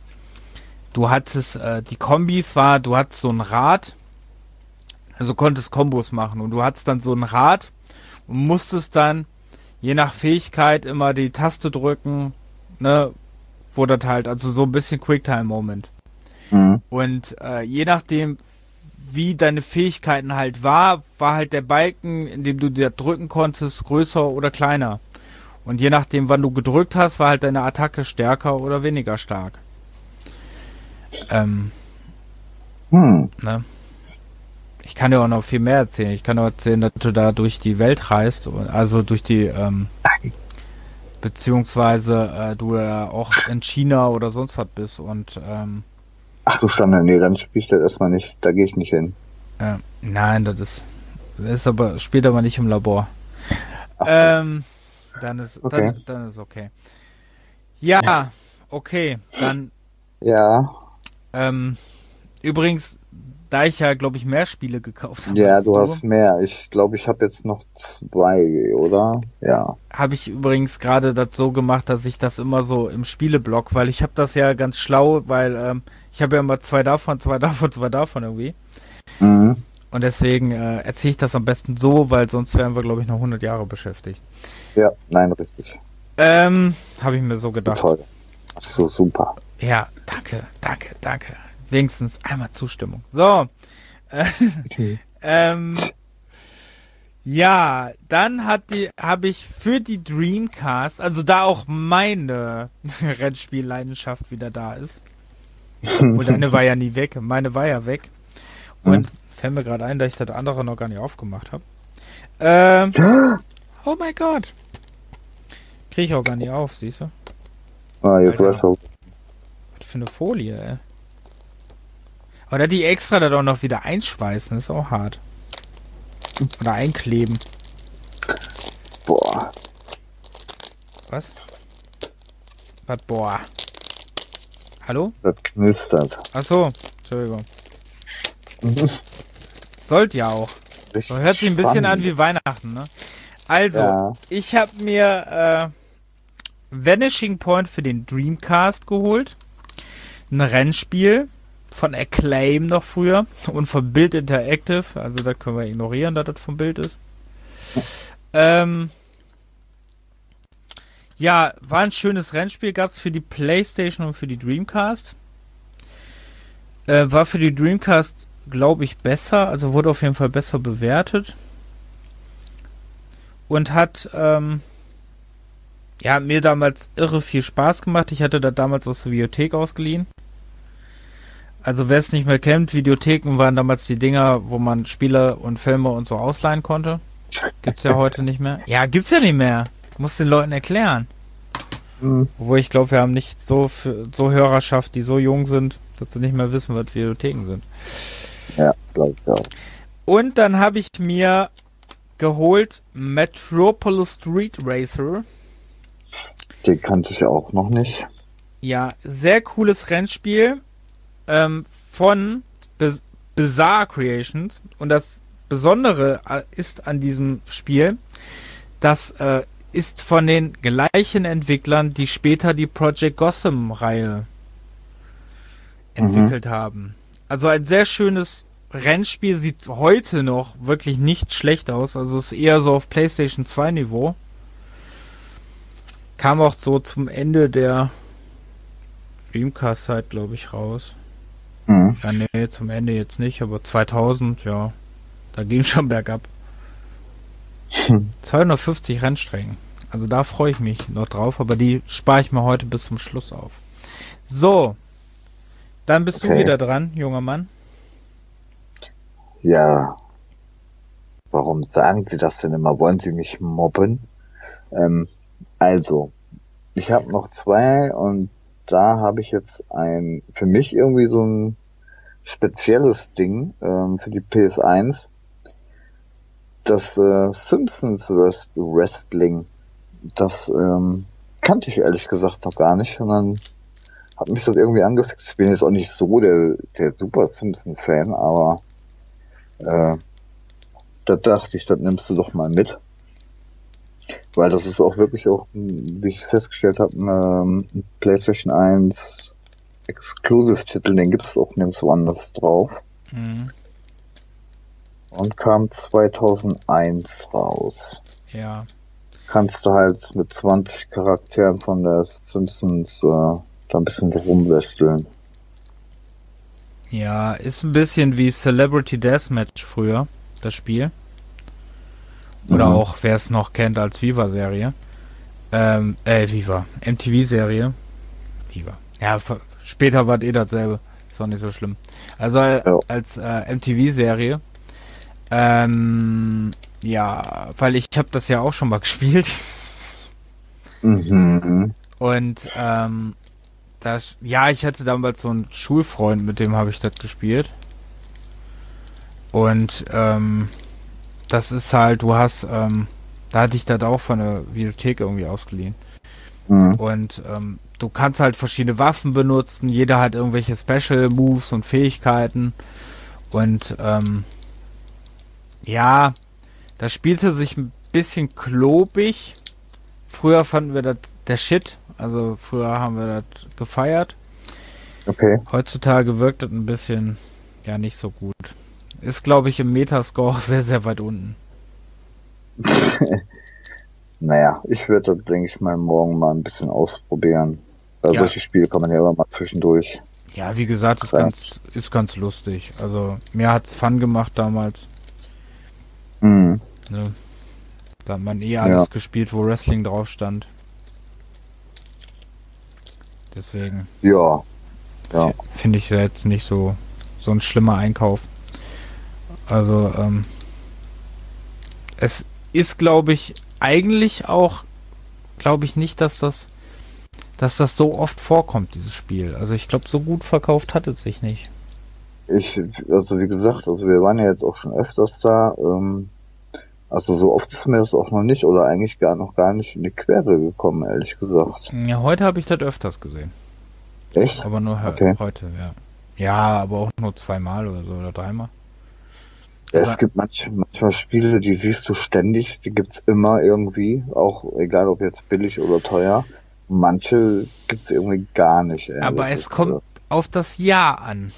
Kombis du hattest so ein Rad, also konntest Kombos machen und du hattest dann so ein Rad und musstest dann je nach Fähigkeit immer die Taste drücken, ne, wo das halt, also so ein bisschen Quicktime-Moment. Mhm. Und je nachdem, wie deine Fähigkeiten halt war halt der Balken, in dem du dir drücken konntest, größer oder kleiner. Und je nachdem, wann du gedrückt hast, war halt deine Attacke stärker oder weniger stark. Ne? Ich kann dir auch noch viel mehr erzählen. Ich kann auch erzählen, dass du da durch die Welt reist, also durch die, beziehungsweise du auch in China oder sonst was bist und Ach du Schande, nee, dann spiel ich das erstmal nicht. Da gehe ich nicht hin. nein, spielt aber nicht im Labor. Ach so. Dann ist Okay. dann ist okay. Ja, okay. Dann Ja, übrigens, da ich ja, glaube ich, mehr Spiele gekauft habe ja, als du hast mehr. Ich glaube, ich habe jetzt noch 2, oder? Ja. habe ich übrigens gerade das so gemacht, dass ich das immer so im Spieleblock, weil ich habe das ja ganz schlau, weil ich habe ja immer 2 davon irgendwie. Mhm. Und deswegen erzähle ich das am besten so, weil sonst wären wir, glaube ich, noch 100 Jahre beschäftigt. Ja, nein, richtig. Habe ich mir so gedacht. So toll. Ach so, super. Ja, danke. Wenigstens einmal Zustimmung. So. Ja, dann habe ich für die Dreamcast, also da auch meine Rennspielleidenschaft wieder da ist. Und deine war ja nie weg, meine war ja weg. Und fällt mir gerade ein, dass ich das andere noch gar nicht aufgemacht habe. Oh mein Gott. Krieg ich auch gar nicht auf, siehst du? Ah, jetzt Alter. weißt du. Was für eine Folie, ey. Oder die extra da doch noch wieder einschweißen, ist auch hart. Oder einkleben. Boah. Was? Was, boah? Hallo? Das knistert. Achso, Entschuldigung. Sollte ja auch. Richtig So hört sich ein bisschen spannend. an wie Weihnachten, ne? Also, Ja. ich habe mir Vanishing Point für den Dreamcast geholt. Ein Rennspiel von Acclaim noch früher und von Bild Interactive. Also da können wir ignorieren, dass das vom Bild ist. Ja, war ein schönes Rennspiel. Gab es für die PlayStation und für die Dreamcast. War für die Dreamcast, glaube ich, besser. Also wurde auf jeden Fall besser bewertet. Und hat mir damals irre viel Spaß gemacht. Ich hatte das damals aus der Videothek ausgeliehen. Also wer es nicht mehr kennt, Videotheken waren damals die Dinger, wo man Spiele und Filme und so ausleihen konnte. Gibt's ja heute nicht mehr. Ja, gibt's ja nicht mehr. Muss den Leuten erklären. Obwohl ich glaube, wir haben nicht so Hörerschaft, die so jung sind, dass sie nicht mehr wissen, was Videotheken sind. Ja, glaube ich auch. Und dann habe ich mir geholt Metropolis Street Racer. Den kannte ich auch noch nicht. Ja, sehr cooles Rennspiel von Bizarre Creations. Und das Besondere ist an diesem Spiel, das ist von den gleichen Entwicklern, die später die Project Gotham-Reihe entwickelt haben. Also ein sehr schönes Rennspiel, sieht heute noch wirklich nicht schlecht aus. Also ist eher so auf PlayStation 2 Niveau. Kam auch so zum Ende der Dreamcast-Zeit, glaube ich, raus. Ja, nee, zum Ende jetzt nicht, aber 2000, ja, da ging schon bergab. 250 Rennstrecken. Also da freue ich mich noch drauf, aber die spare ich mir heute bis zum Schluss auf. So, dann bist du wieder dran, junger Mann. Ja. Warum sagen Sie das denn immer? Wollen Sie mich mobben? Also, ich habe noch zwei und da habe ich jetzt für mich irgendwie so ein spezielles Ding für die PS1. Das Simpsons Wrestling. Das kannte ich ehrlich gesagt noch gar nicht und dann hat mich das irgendwie angefixt. Ich bin jetzt auch nicht so der Super Simpsons-Fan, aber da dachte ich, das nimmst du doch mal mit. Weil das ist auch wirklich auch, wie ich festgestellt habe, ein PlayStation 1 Exclusive-Titel, den gibt es auch nirgendwo anders drauf. Und kam 2001 raus. Ja. Kannst du halt mit 20 Charakteren von der Simpsons da ein bisschen rumwesteln. Ja, ist ein bisschen wie Celebrity Deathmatch früher, das Spiel. Oder auch, wer es noch kennt, als Viva-Serie. Viva. MTV-Serie. Viva. Ja, später war es dasselbe. Ist auch nicht so schlimm. Also als MTV-Serie. Ja, weil ich habe das ja auch schon mal gespielt. Und ich hatte damals so einen Schulfreund, mit dem habe ich das gespielt. Und das ist halt, du hast, da hatte ich das auch von der Videothek irgendwie ausgeliehen. Und du kannst halt verschiedene Waffen benutzen, jeder hat irgendwelche Special Moves und Fähigkeiten. Und ja, das spielte sich ein bisschen klobig. Früher fanden wir das der Shit, also früher haben wir das gefeiert. Okay. Heutzutage wirkt das ein bisschen, ja, nicht so gut. Ist, glaube ich, im Metascore auch sehr, sehr weit unten. Naja, ich würde, denke ich mal, morgen mal ein bisschen ausprobieren. Weil solche Spiele kann man ja immer mal zwischendurch. Ja, wie gesagt, ist ganz lustig. Also, mir hat's Fun gemacht damals. Mhm. Ne? Da hat man alles gespielt, wo Wrestling drauf stand. Deswegen. Ja. Finde ich jetzt nicht so ein schlimmer Einkauf. Also, es ist, glaube ich, eigentlich auch, glaube ich nicht, dass das so oft vorkommt, dieses Spiel. Also ich glaube, so gut verkauft hat es sich nicht. Also wie gesagt, wir waren ja jetzt auch schon öfters da. Also so oft ist mir das auch noch nicht oder eigentlich noch gar nicht in die Quere gekommen, ehrlich gesagt. Ja, heute habe ich das öfters gesehen. Echt? Aber nur heute, ja. Ja, aber auch nur 2-mal oder so oder 3-mal. Ja, es gibt manchmal Spiele, die siehst du ständig, die gibt's immer irgendwie, auch egal ob jetzt billig oder teuer. Manche gibt's irgendwie gar nicht. Aber es kommt auf das Jahr an.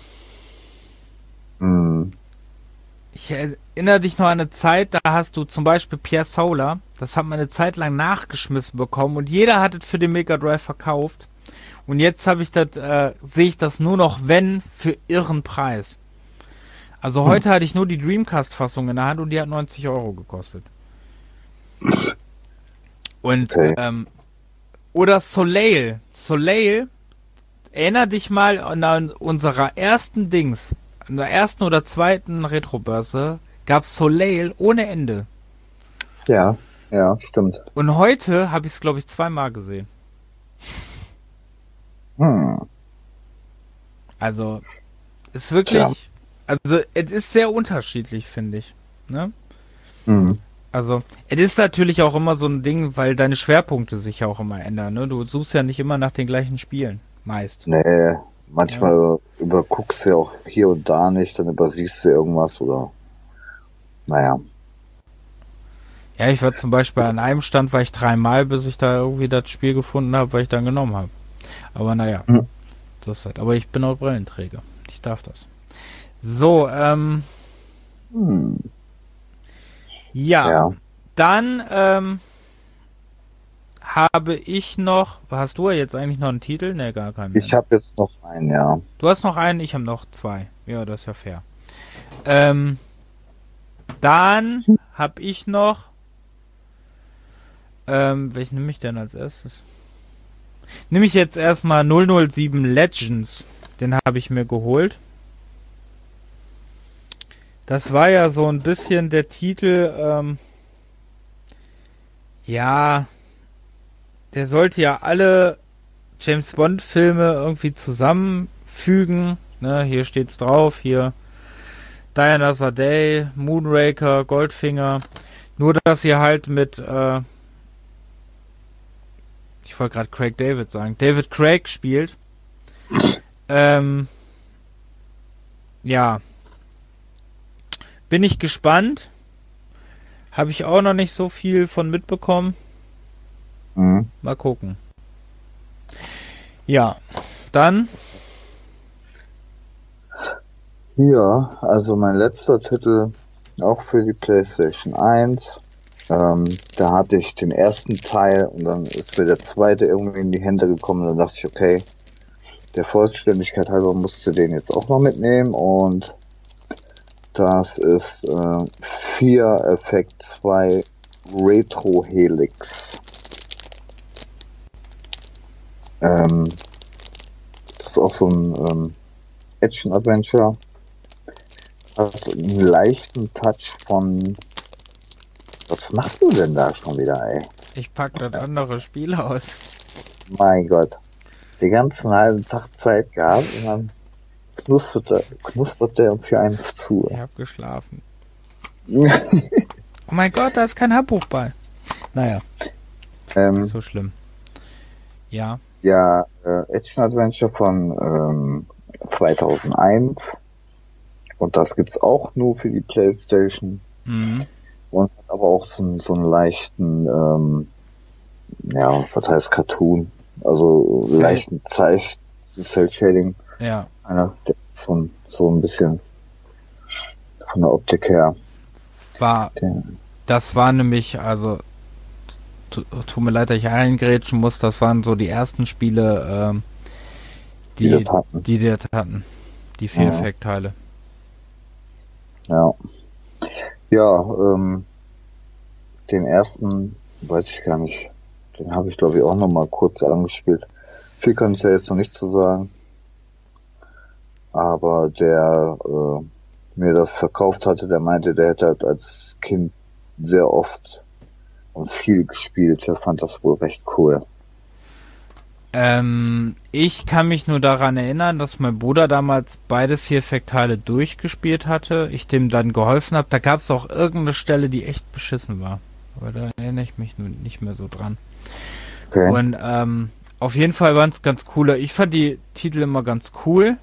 Ich erinnere dich noch an eine Zeit, da hast du zum Beispiel Pierre Solar, das hat man eine Zeit lang nachgeschmissen bekommen und jeder hat es für den Mega Drive verkauft. Und jetzt habe ich sehe ich das nur noch, wenn, für irren Preis. Also heute hatte ich nur die Dreamcast-Fassung in der Hand und die hat 90 € gekostet. Und, oder Soleil. Soleil, erinner dich mal an unserer ersten an der ersten oder zweiten Retrobörse gab's Soleil ohne Ende. Ja, stimmt. Und heute habe ich es, glaube ich, 2-mal gesehen. Also, ist wirklich, also, es ist sehr unterschiedlich, finde ich. Ne? Also, es ist natürlich auch immer so ein Ding, weil deine Schwerpunkte sich ja auch immer ändern. Ne? Du suchst ja nicht immer nach den gleichen Spielen. Meist. Nee, manchmal überguckst du ja auch hier und da nicht, dann übersiehst du irgendwas oder, naja. Ja, ich war zum Beispiel an einem Stand, war ich 3-mal, bis ich da irgendwie das Spiel gefunden habe, weil ich dann genommen habe. Aber naja, das ist halt. Aber ich bin auch Brillenträger. Ich darf das. So, ja, dann habe ich noch. Hast du jetzt eigentlich noch einen Titel? Ne, gar keinen mehr. Ich habe jetzt noch einen, ja. Du hast noch einen, ich habe noch 2. Ja, das ist ja fair. Dann habe ich noch. Welchen nehme ich denn als erstes? Nehme ich jetzt erstmal 007 Legends. Den habe ich mir geholt. Das war ja so ein bisschen der Titel, ja, der sollte ja alle James Bond Filme irgendwie zusammenfügen. Ne, hier steht's drauf, hier Die Another Day, Moonraker, Goldfinger. Nur, dass ihr halt mit, ich wollte gerade Craig David sagen, David Craig spielt. Ja. Bin ich gespannt. Habe ich auch noch nicht so viel von mitbekommen. Mal gucken. Ja, dann. Ja, also mein letzter Titel, auch für die PlayStation 1. Da hatte ich den ersten Teil und dann ist mir der zweite irgendwie in die Hände gekommen. Dann dachte ich, okay, der Vollständigkeit halber musst du den jetzt auch noch mitnehmen. Und das ist 4 Effect 2 Retro Helix. Das ist auch so ein Action-Adventure. Hat einen leichten Touch von... Was machst du denn da schon wieder, ey? Ich pack das andere Spiel aus. Mein Gott. Den ganzen halben Tag Zeit gehabt und dann knuspert der uns hier eins zu. Ich hab geschlafen. Oh mein Gott, da ist kein Handbuch bei. Naja. Nicht so schlimm. Ja. Ja, Action Adventure von 2001. Und das gibt's auch nur für die PlayStation. Und hat aber auch so einen leichten, was heißt Cartoon? Also leichten Cell-Shading. Ja. Einer, der so ein bisschen von der Optik her. Das war nämlich, also tut mir leid, dass ich eingrätschen muss, das waren so die ersten Spiele, die das hatten. Die Fear-Effekt-Teile. Ja. Ja, den ersten, weiß ich gar nicht, den habe ich glaube ich auch nochmal kurz angespielt. Viel kann ich ja jetzt noch nicht zu sagen. Aber der mir das verkauft hatte, der meinte, der hätte halt als Kind sehr oft und viel gespielt. Der fand das wohl recht cool. Ich kann mich nur daran erinnern, dass mein Bruder damals beide Fear-Effekt-Teile durchgespielt hatte. Ich dem dann geholfen habe. Da gab es auch irgendeine Stelle, die echt beschissen war. Aber da erinnere ich mich nun nicht mehr so dran. Okay. Und auf jeden Fall waren es ganz coole. Ich fand die Titel immer ganz cool.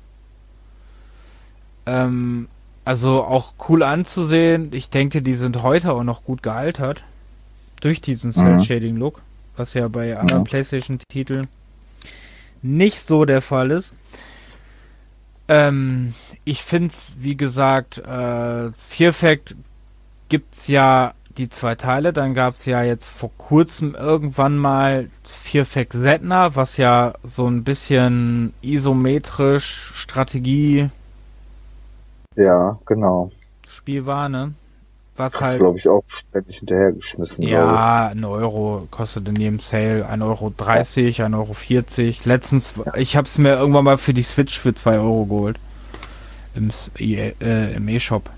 Also auch cool anzusehen. Ich denke, die sind heute auch noch gut gealtert. Durch diesen Cell-Shading-Look. Was ja bei anderen PlayStation-Titeln nicht so der Fall ist. Ich finde es, wie gesagt, Fear Effect gibt's ja die 2 Teile. Dann gab es ja jetzt vor kurzem irgendwann mal Fear Effect Setna, was ja so ein bisschen isometrisch Strategie genau. Spiel war, ne? Was das halt, glaube ich, auch ständig hinterhergeschmissen. Ja, 1 Euro kostet in jedem Sale 1,30 Euro, 1,40 Euro. Letztens, ich habe es mir irgendwann mal für die Switch für 2 Euro geholt. Im E-Shop.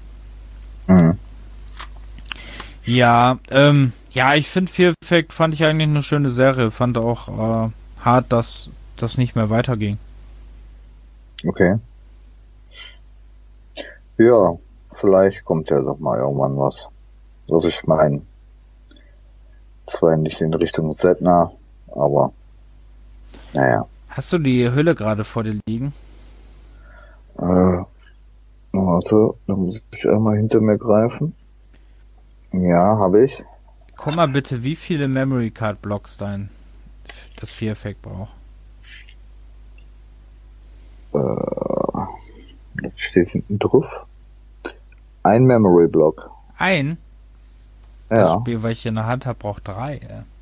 Ja, ich finde Fear Effect fand ich eigentlich eine schöne Serie. Fand auch hart, dass das nicht mehr weiterging. Okay. Ja, vielleicht kommt ja doch mal irgendwann was. Also ich meine, zwar nicht in Richtung Setna, aber naja. Hast du die Hülle gerade vor dir liegen? Warte, da muss ich einmal hinter mir greifen. Ja, habe ich. Guck mal bitte, wie viele Memory Card Blocks das Fear Effect braucht. Das steht hinten drauf. Ein Memory Block. Ein? Ja. Das Spiel, weil ich hier in der Hand habe, braucht 3.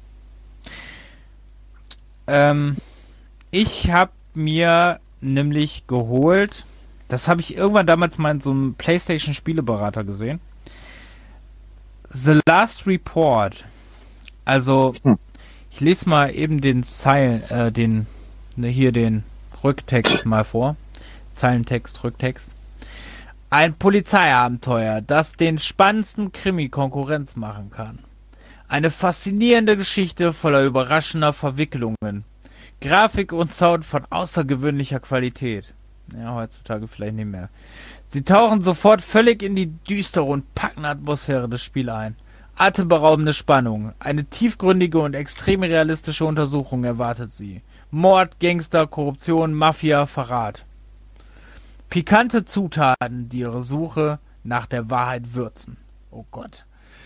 Ja. Ich habe mir nämlich geholt, das habe ich irgendwann damals mal in so einem PlayStation-Spieleberater gesehen. The Last Report. Also, ich lese mal eben den den Rücktext mal vor. Zeilentext, Rücktext. Ein Polizeiabenteuer, das den spannendsten Krimi Konkurrenz machen kann. Eine faszinierende Geschichte voller überraschender Verwicklungen. Grafik und Sound von außergewöhnlicher Qualität. Ja, heutzutage vielleicht nicht mehr. Sie tauchen sofort völlig in die düstere und packende Atmosphäre des Spiels ein. Atemberaubende Spannung, eine tiefgründige und extrem realistische Untersuchung erwartet sie. Mord, Gangster, Korruption, Mafia, Verrat. Pikante Zutaten, die ihre Suche nach der Wahrheit würzen. Oh Gott.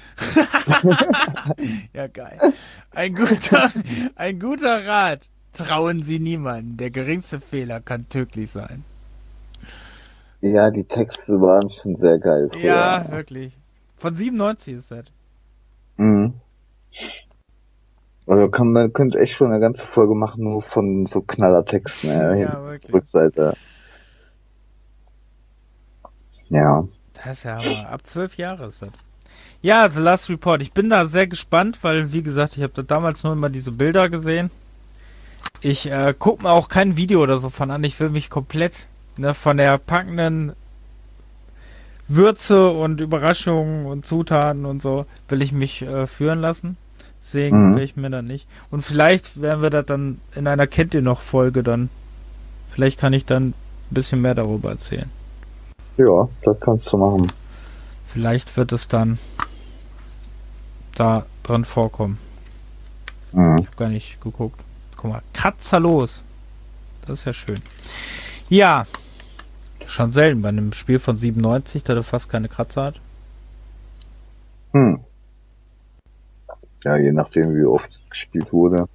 Ja, geil. Ein guter Rat. Trauen Sie niemanden. Der geringste Fehler kann tödlich sein. Ja, die Texte waren schon sehr geil. Früher. Ja, wirklich. Von 97 ist das. Also man könnte echt schon eine ganze Folge machen, nur von so Knallertexten. Ja, wirklich. Rückseite. Ja. Das ist ja aber ab 12 Jahre ist das. Ja, The Last Report. Ich bin da sehr gespannt, weil, wie gesagt, ich habe da damals nur immer diese Bilder gesehen. Ich gucke mir auch kein Video oder so von an. Ich will mich komplett von der packenden Würze und Überraschungen und Zutaten und so will ich mich führen lassen. Deswegen will ich mir dann nicht. Und vielleicht werden wir das dann in einer Kennt ihr noch Folge dann. Vielleicht kann ich dann ein bisschen mehr darüber erzählen. Ja, das kannst du machen. Vielleicht wird es dann da dran vorkommen. Ich habe gar nicht geguckt. Guck mal, Kratzer los. Das ist ja schön. Ja, schon selten bei einem Spiel von 97, da du fast keine Kratzer hat. Ja, je nachdem, wie oft gespielt wurde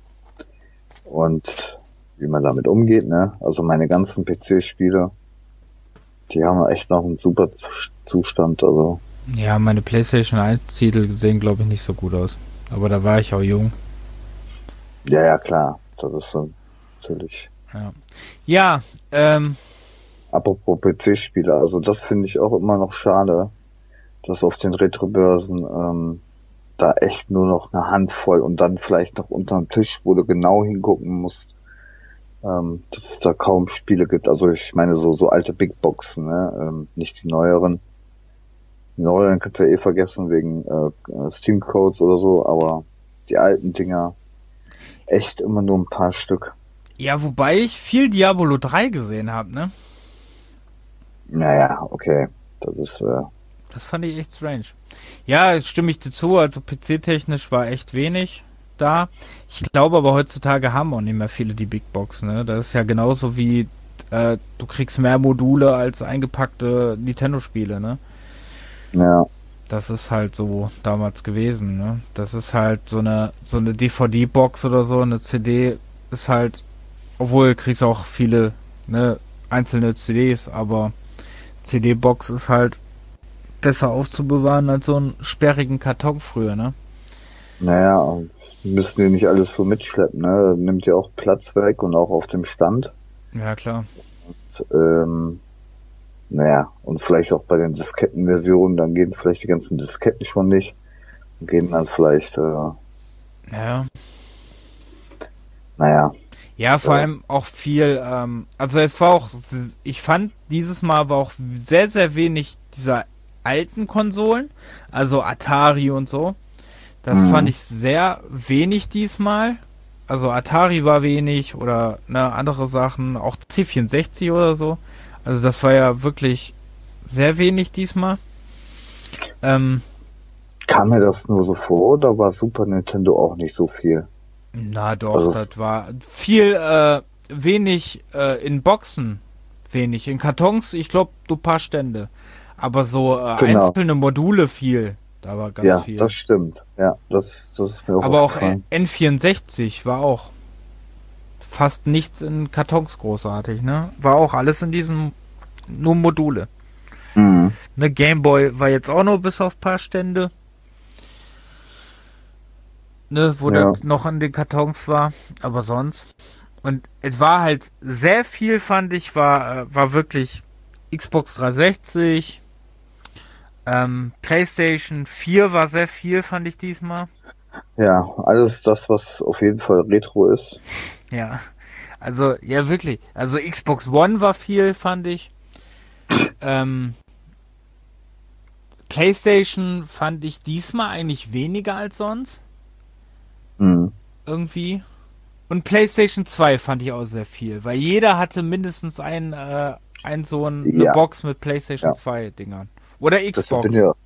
und wie man damit umgeht, ne? Also meine ganzen PC-Spiele Die haben echt noch einen super Zustand, also. Ja, meine PlayStation 1 Titel sehen, glaube ich, nicht so gut aus. Aber da war ich auch jung. Ja, ja, klar. Das ist so natürlich. Ja, ja Apropos PC-Spiele, also das finde ich auch immer noch schade, dass auf den Retro-Börsen da echt nur noch eine Handvoll und dann vielleicht noch unterm Tisch, wo du genau hingucken musst, dass es da kaum Spiele gibt. Also ich meine so alte Big Boxen, ne? Nicht die neueren. Die neueren kannst du ja eh vergessen wegen Steam Codes oder so, aber die alten Dinger echt immer nur ein paar Stück. ja, wobei ich viel Diablo 3 gesehen habe, ne? Naja, okay. Das ist Das fand ich echt strange. Ja, jetzt stimme ich dir zu, also PC-technisch war echt wenig da. Ich glaube aber heutzutage haben auch nicht mehr viele die Big Box, ne? Das ist ja genauso wie du kriegst mehr Module als eingepackte Nintendo-Spiele, ne? ja. Das ist halt so damals gewesen, ne? Das ist halt so eine DVD-Box oder so, eine CD ist halt, obwohl kriegst auch viele, ne, einzelne CDs, aber CD-Box ist halt besser aufzubewahren als so einen sperrigen Karton früher, ne? Naja, und müssen die nicht alles so mitschleppen, ne? Nimmt ja auch Platz weg und auch auf dem Stand. Ja, klar. Ähm, naja, und vielleicht auch bei den Diskettenversionen, dann gehen vielleicht die ganzen Disketten schon nicht und gehen dann vielleicht, Ja. naja, Ja, vor allem auch viel, also es war auch, ich fand, dieses Mal war auch sehr, sehr wenig dieser alten Konsolen, also Atari und so. Das fand ich sehr wenig diesmal. Also Atari war wenig oder ne, andere Sachen, auch C64 oder so. Also das war ja wirklich sehr wenig diesmal. kam mir das nur so vor oder war Super Nintendo auch nicht so viel? Na doch, Also, das war viel, wenig in Boxen, wenig. In Kartons, ich glaube, nur ein paar Stände. Aber so genau. einzelne Module viel. Da war ganz Ja, viel. das stimmt. Ja, das ist mir auch Aber auch aufgefallen. N64 war auch fast nichts in Kartons großartig, ne? War auch alles in diesen, nur Module. Mhm. Ne, Gameboy war jetzt auch nur bis auf ein paar Stände. Ne, wo Ja. das noch an den Kartons war. Aber sonst. Und es war halt sehr viel, fand ich, war wirklich Xbox 360, PlayStation 4 war sehr viel, fand ich diesmal. Ja, alles das, was auf jeden Fall Retro ist. Ja, also, ja wirklich. Also Xbox One war viel, fand ich. PlayStation fand ich diesmal eigentlich weniger als sonst. Mhm. Irgendwie. Und PlayStation 2 fand ich auch sehr viel, weil jeder hatte mindestens eine Ja. Box mit PlayStation Ja. 2 Dingern. Oder Deshalb Xbox. bin ja.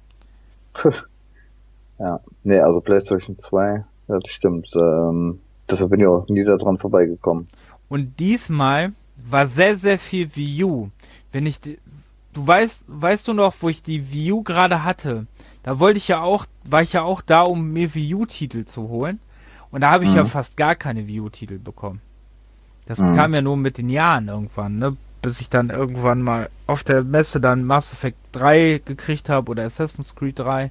Ja. Nee, also PlayStation 2, ja, das stimmt. Deshalb bin ich auch nie daran vorbeigekommen. Und diesmal war sehr, sehr viel Wii U. Wenn ich, du weißt du noch, wo ich die Wii U gerade hatte? Da war ich ja auch da, um mir Wii U-Titel zu holen. Und da habe ich ja fast gar keine Wii U-Titel bekommen. Das kam ja nur mit den Jahren irgendwann, ne? Bis ich dann irgendwann mal auf der Messe dann Mass Effect 3 gekriegt habe oder Assassin's Creed 3.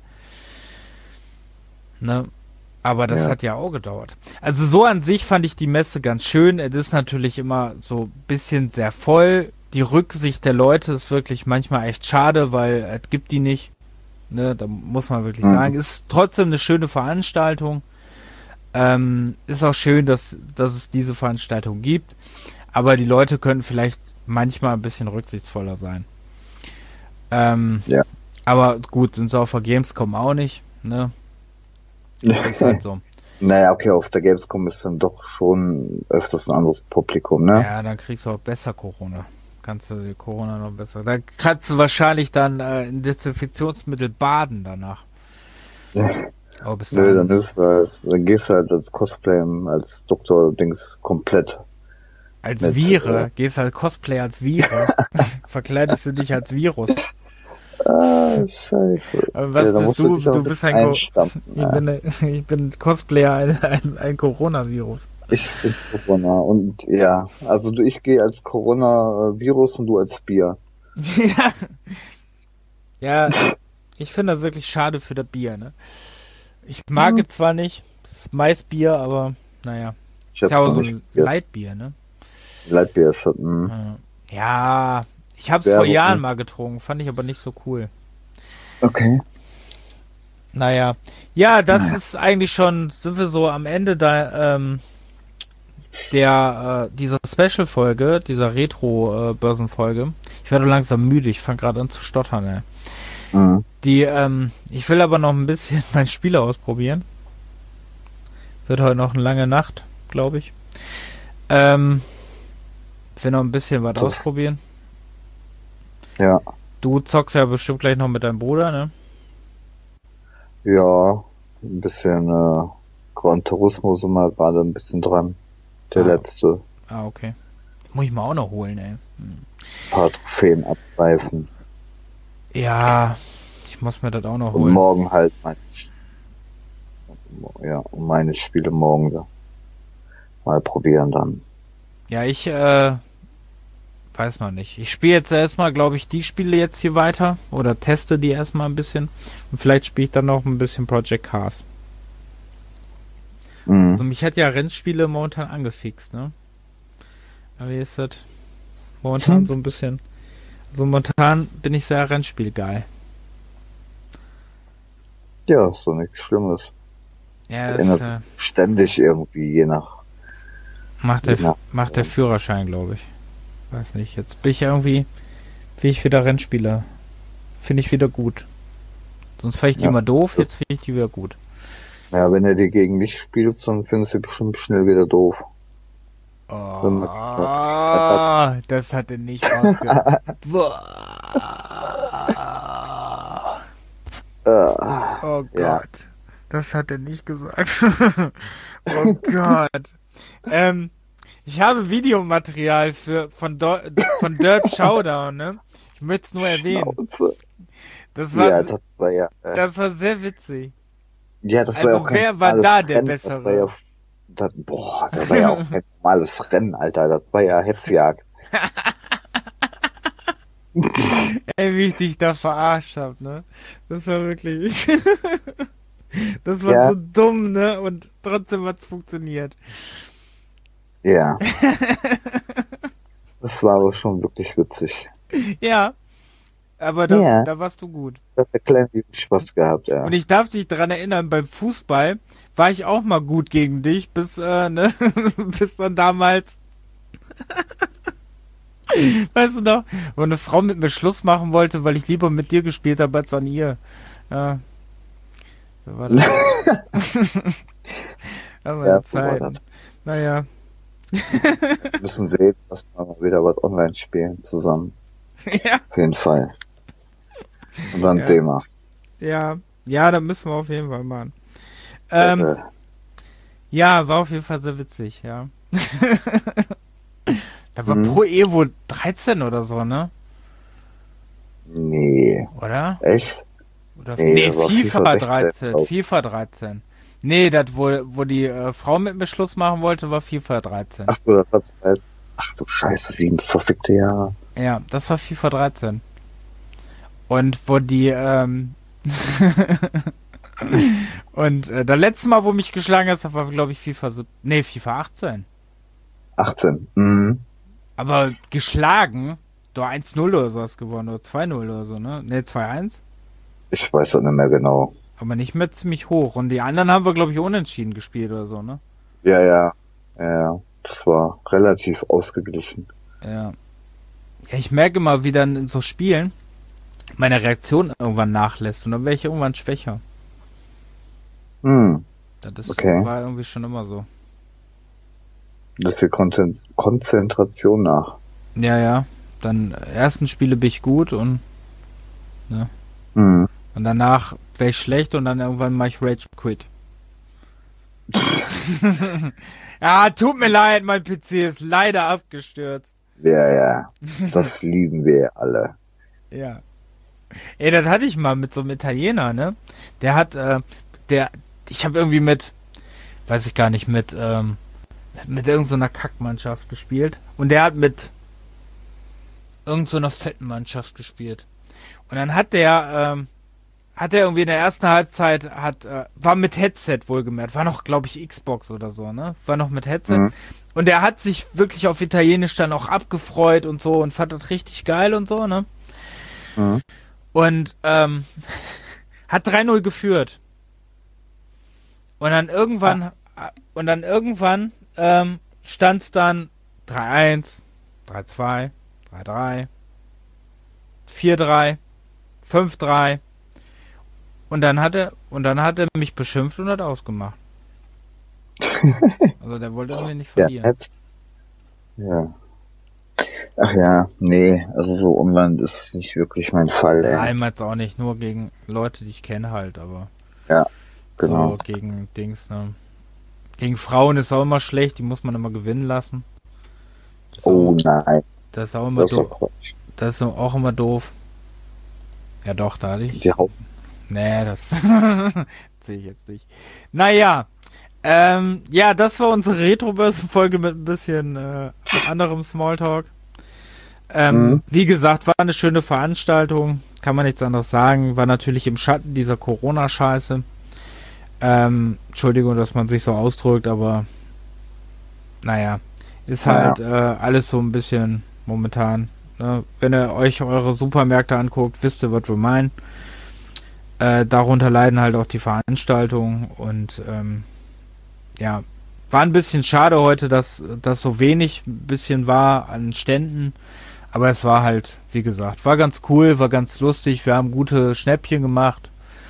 Ne? Aber das Ja. hat ja auch gedauert. Also so an sich fand ich die Messe ganz schön. Es ist natürlich immer so ein bisschen sehr voll. Die Rücksicht der Leute ist wirklich manchmal echt schade, weil es gibt die nicht. Ne? Da muss man wirklich sagen. Ist trotzdem eine schöne Veranstaltung. Ist auch schön, dass es diese Veranstaltung gibt. Aber die Leute können vielleicht manchmal ein bisschen rücksichtsvoller sein. Ja. Aber gut, sind sie auf der Gamescom auch nicht. Ne? Ist halt so. Naja, okay, auf der Gamescom ist dann doch schon öfters ein anderes Publikum, ne? Ja, dann kriegst du auch besser Corona. Kannst du die Corona noch besser. Da kannst du wahrscheinlich dann in Desinfektionsmittel baden danach. Ja. Aber bis Nö, dahin. dann gehst du halt als Cosplay, als Doktor-Dings komplett. Als mit, Vire, gehst halt Cosplay als Vire. Verkleidest du dich als Virus. Scheiße. Aber was Ja, da bist musst du? dich auch Du bist ein einstampfen, ja. ich bin Cosplayer, ein Coronavirus. Ich bin Corona und ja, also ich gehe als Corona-Virus und du als Bier. Ja. Ja, ich finde das wirklich schade für das Bier, ne? Ich mag es zwar nicht, das ist Maisbier, aber naja. Ich Ist ja hab's auch noch so nicht ein probiert. Leitbier, ne? Leitbier ist das, Ja, ich hab's vor Werbung, Jahren ne? mal getrunken, fand ich aber nicht so cool. Okay. Naja. Ja, das Naja. ist eigentlich schon, sind wir so am Ende dieser Special-Folge, dieser Retro-Börsenfolge. Ich werde langsam müde, ich fange gerade an zu stottern, ey. Mhm. Ich will aber noch ein bisschen mein Spiel ausprobieren. Wird heute noch eine lange Nacht, glaube ich. Ich will noch ein bisschen was ausprobieren. Ja. Du zockst ja bestimmt gleich noch mit deinem Bruder, ne? Ja, ein bisschen Gran Turismo sind wir gerade ein bisschen dran. Der letzte. Ah, okay. Muss ich mal auch noch holen, ey. Paar Trophäen abgreifen. Ja, ich muss mir das auch noch Und holen. morgen halt meine Spiele morgen da mal probieren dann. Ja, ich weiß noch nicht. Ich spiele jetzt erstmal, glaube ich, die Spiele jetzt hier weiter oder teste die erstmal ein bisschen und vielleicht spiele ich dann noch ein bisschen Project Cars. Mhm. Also mich hat ja Rennspiele momentan angefixt, ne? Aber wie ist das? Momentan so ein bisschen. Also momentan bin ich sehr Rennspielgeil. Ja, ist so nichts Schlimmes. Ja, Ändert das sich ständig irgendwie, je nach. macht der Führerschein, glaube ich. Weiß nicht. Jetzt bin ich wieder Rennspieler. Finde ich wieder gut. Sonst fand ich die immer doof, jetzt finde ich die wieder gut. Ja, wenn er die gegen mich spielt, dann findest du bestimmt schnell wieder doof. Oh, das hat er nicht rausgehört. Oh Gott. Ja. Das hat er nicht gesagt. Oh Gott. Ich habe Videomaterial von Dirt Showdown, ne? Ich möchte es nur erwähnen. Das war das war sehr witzig. Ja, das Also war ja auch kein wer war normales da der Rennen, Bessere? das war ja auch kein normales Rennen, Alter. Das war ja Hetzjagd. Ey, wie ich dich da verarscht hab, ne? Das war wirklich... Das war Ja. so dumm, ne? Und trotzdem hat's funktioniert. Ja. Das war aber schon wirklich witzig. Ja. Aber da warst du gut. Da hat der Kleine Spaß gehabt, ja. Und ich darf dich daran erinnern, beim Fußball war ich auch mal gut gegen dich, bis dann damals... Weißt du noch? Wo eine Frau mit mir Schluss machen wollte, weil ich lieber mit dir gespielt habe als an ihr. Ja. Wer war das? Aber Ja, Zeiten. Naja. Wir müssen sehen, dass wir mal wieder was online spielen zusammen. Ja. Auf jeden Fall. Und dann sehen wir. Ja. Ja, da müssen wir auf jeden Fall machen. Ja, war auf jeden Fall sehr witzig, ja. Da war Pro Evo 13 oder so, ne? Nee. Oder? Echt? Oder Nee, das war FIFA 16, 13. glaub. FIFA 13. Nee, das wo die Frau mit mir Schluss machen wollte, war FIFA 13. Ach so, das hat halt. Ach du Scheiße, 7 verfickte Jahre. Ja, das war FIFA 13. Und wo die, und das letzte Mal, wo mich geschlagen hat, das war, glaube ich, FIFA 18. 18. Mhm. Aber geschlagen, du 1-0 oder sowas gewonnen, oder 2-0 oder so, ne? Ne, 2-1. Ich weiß das nicht mehr genau. Aber nicht mehr ziemlich hoch. Und die anderen haben wir, glaube ich, unentschieden gespielt oder so, ne? Ja. Das war relativ ausgeglichen. Ja. Ja, ich merke immer, wie dann in so Spielen meine Reaktion irgendwann nachlässt und dann wäre ich irgendwann schwächer. Das war irgendwie schon immer so. Lässt die Konzentration nach. Ja. Dann ersten Spiele bin ich gut und ne? Mhm. Und danach wäre ich schlecht und dann irgendwann mache ich Rage Quit. Ja, tut mir leid, mein PC ist leider abgestürzt. Ja. Das lieben wir alle. Ja. Ey, das hatte ich mal mit so einem Italiener, ne? Der hat, ich habe irgendwie mit irgendeiner Kackmannschaft gespielt und der hat mit irgend so einer fetten Mannschaft gespielt. Und dann hat der irgendwie in der ersten Halbzeit, war mit Headset wohlgemerkt, war noch, glaube ich, Xbox oder so, ne? War noch mit Headset. Mhm. Und er hat sich wirklich auf Italienisch dann auch abgefreut und so und fand das richtig geil und so, ne? Mhm. Und hat 3-0 geführt. Und dann irgendwann stand es dann 3-1, 3-2, 3-3, 4-3, 5-3. Und dann hat er mich beschimpft und hat ausgemacht. Also der wollte irgendwie nicht verlieren. Ja. Ach ja, nee, also so Umland ist nicht wirklich mein Fall, ey. Nein, jetzt auch nicht, nur gegen Leute, die ich kenne halt, aber Ja, genau. so gegen Dings, ne? Gegen Frauen ist auch immer schlecht, die muss man immer gewinnen lassen. Nein. Das ist auch immer Das ist doch doof. Quatsch. Das ist auch immer doof. Ja doch, da hatte ich. Die Haupt Nee, das sehe ich jetzt nicht. Naja, ja, das war unsere Retro-Börsen-Folge mit ein bisschen anderem Smalltalk. Wie gesagt, war eine schöne Veranstaltung, kann man nichts anderes sagen. War natürlich im Schatten dieser Corona-Scheiße. Entschuldigung, dass man sich so ausdrückt, aber naja, ist halt alles so ein bisschen momentan. Ne? Wenn ihr euch eure Supermärkte anguckt, wisst ihr, was wir meinen. Darunter leiden halt auch die Veranstaltungen und ja, war ein bisschen schade heute, dass das so wenig ein bisschen war an Ständen, aber es war halt, wie gesagt, war ganz cool, war ganz lustig, wir haben gute Schnäppchen gemacht.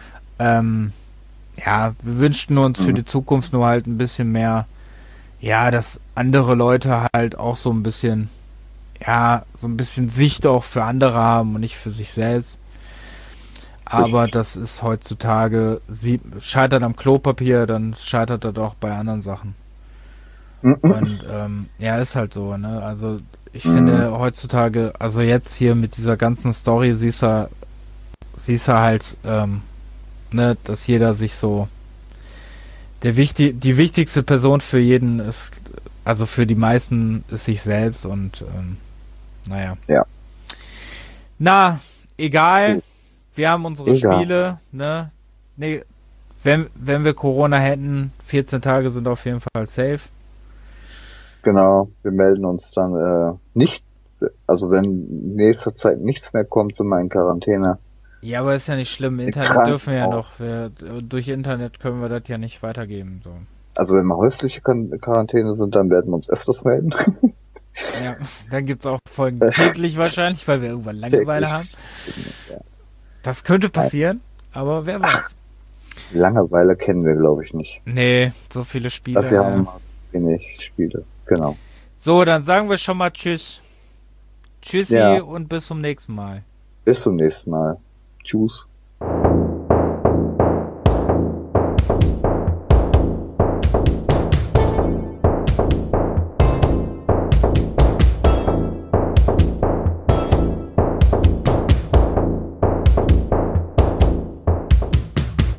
Ja, wir wünschten uns für die Zukunft nur halt ein bisschen mehr, ja, dass andere Leute halt auch so ein bisschen, ja, so ein bisschen Sicht auch für andere haben und nicht für sich selbst. Aber das ist heutzutage, scheitert am Klopapier, dann scheitert das auch bei anderen Sachen. Und ja, ist halt so, ne? Also ich finde heutzutage, also jetzt hier mit dieser ganzen Story siehst du halt, ne, dass jeder sich so, die wichtigste Person für jeden ist, also für die meisten ist sich selbst und naja. Ja. Na, egal. Wir haben unsere Spiele, ne? Nee, wenn wir Corona hätten, 14 Tage sind auf jeden Fall safe. Genau, wir melden uns dann nicht, also wenn in nächster Zeit nichts mehr kommt, sind wir in Quarantäne. Ja, aber ist ja nicht schlimm, Internet dürfen wir ja noch, durch Internet können wir das ja nicht weitergeben. So. Also wenn wir häusliche Quarantäne sind, dann werden wir uns öfters melden. Ja, dann gibt's auch Folgen täglich wahrscheinlich, weil wir irgendwann Langeweile haben. Ja. Das könnte passieren, aber wer weiß. Langeweile kennen wir, glaube ich, nicht. Nee, so viele Spiele. Dafür haben wir wenig Spiele, genau. So, dann sagen wir schon mal Tschüss. Tschüssi und bis zum nächsten Mal. Bis zum nächsten Mal. Tschüss.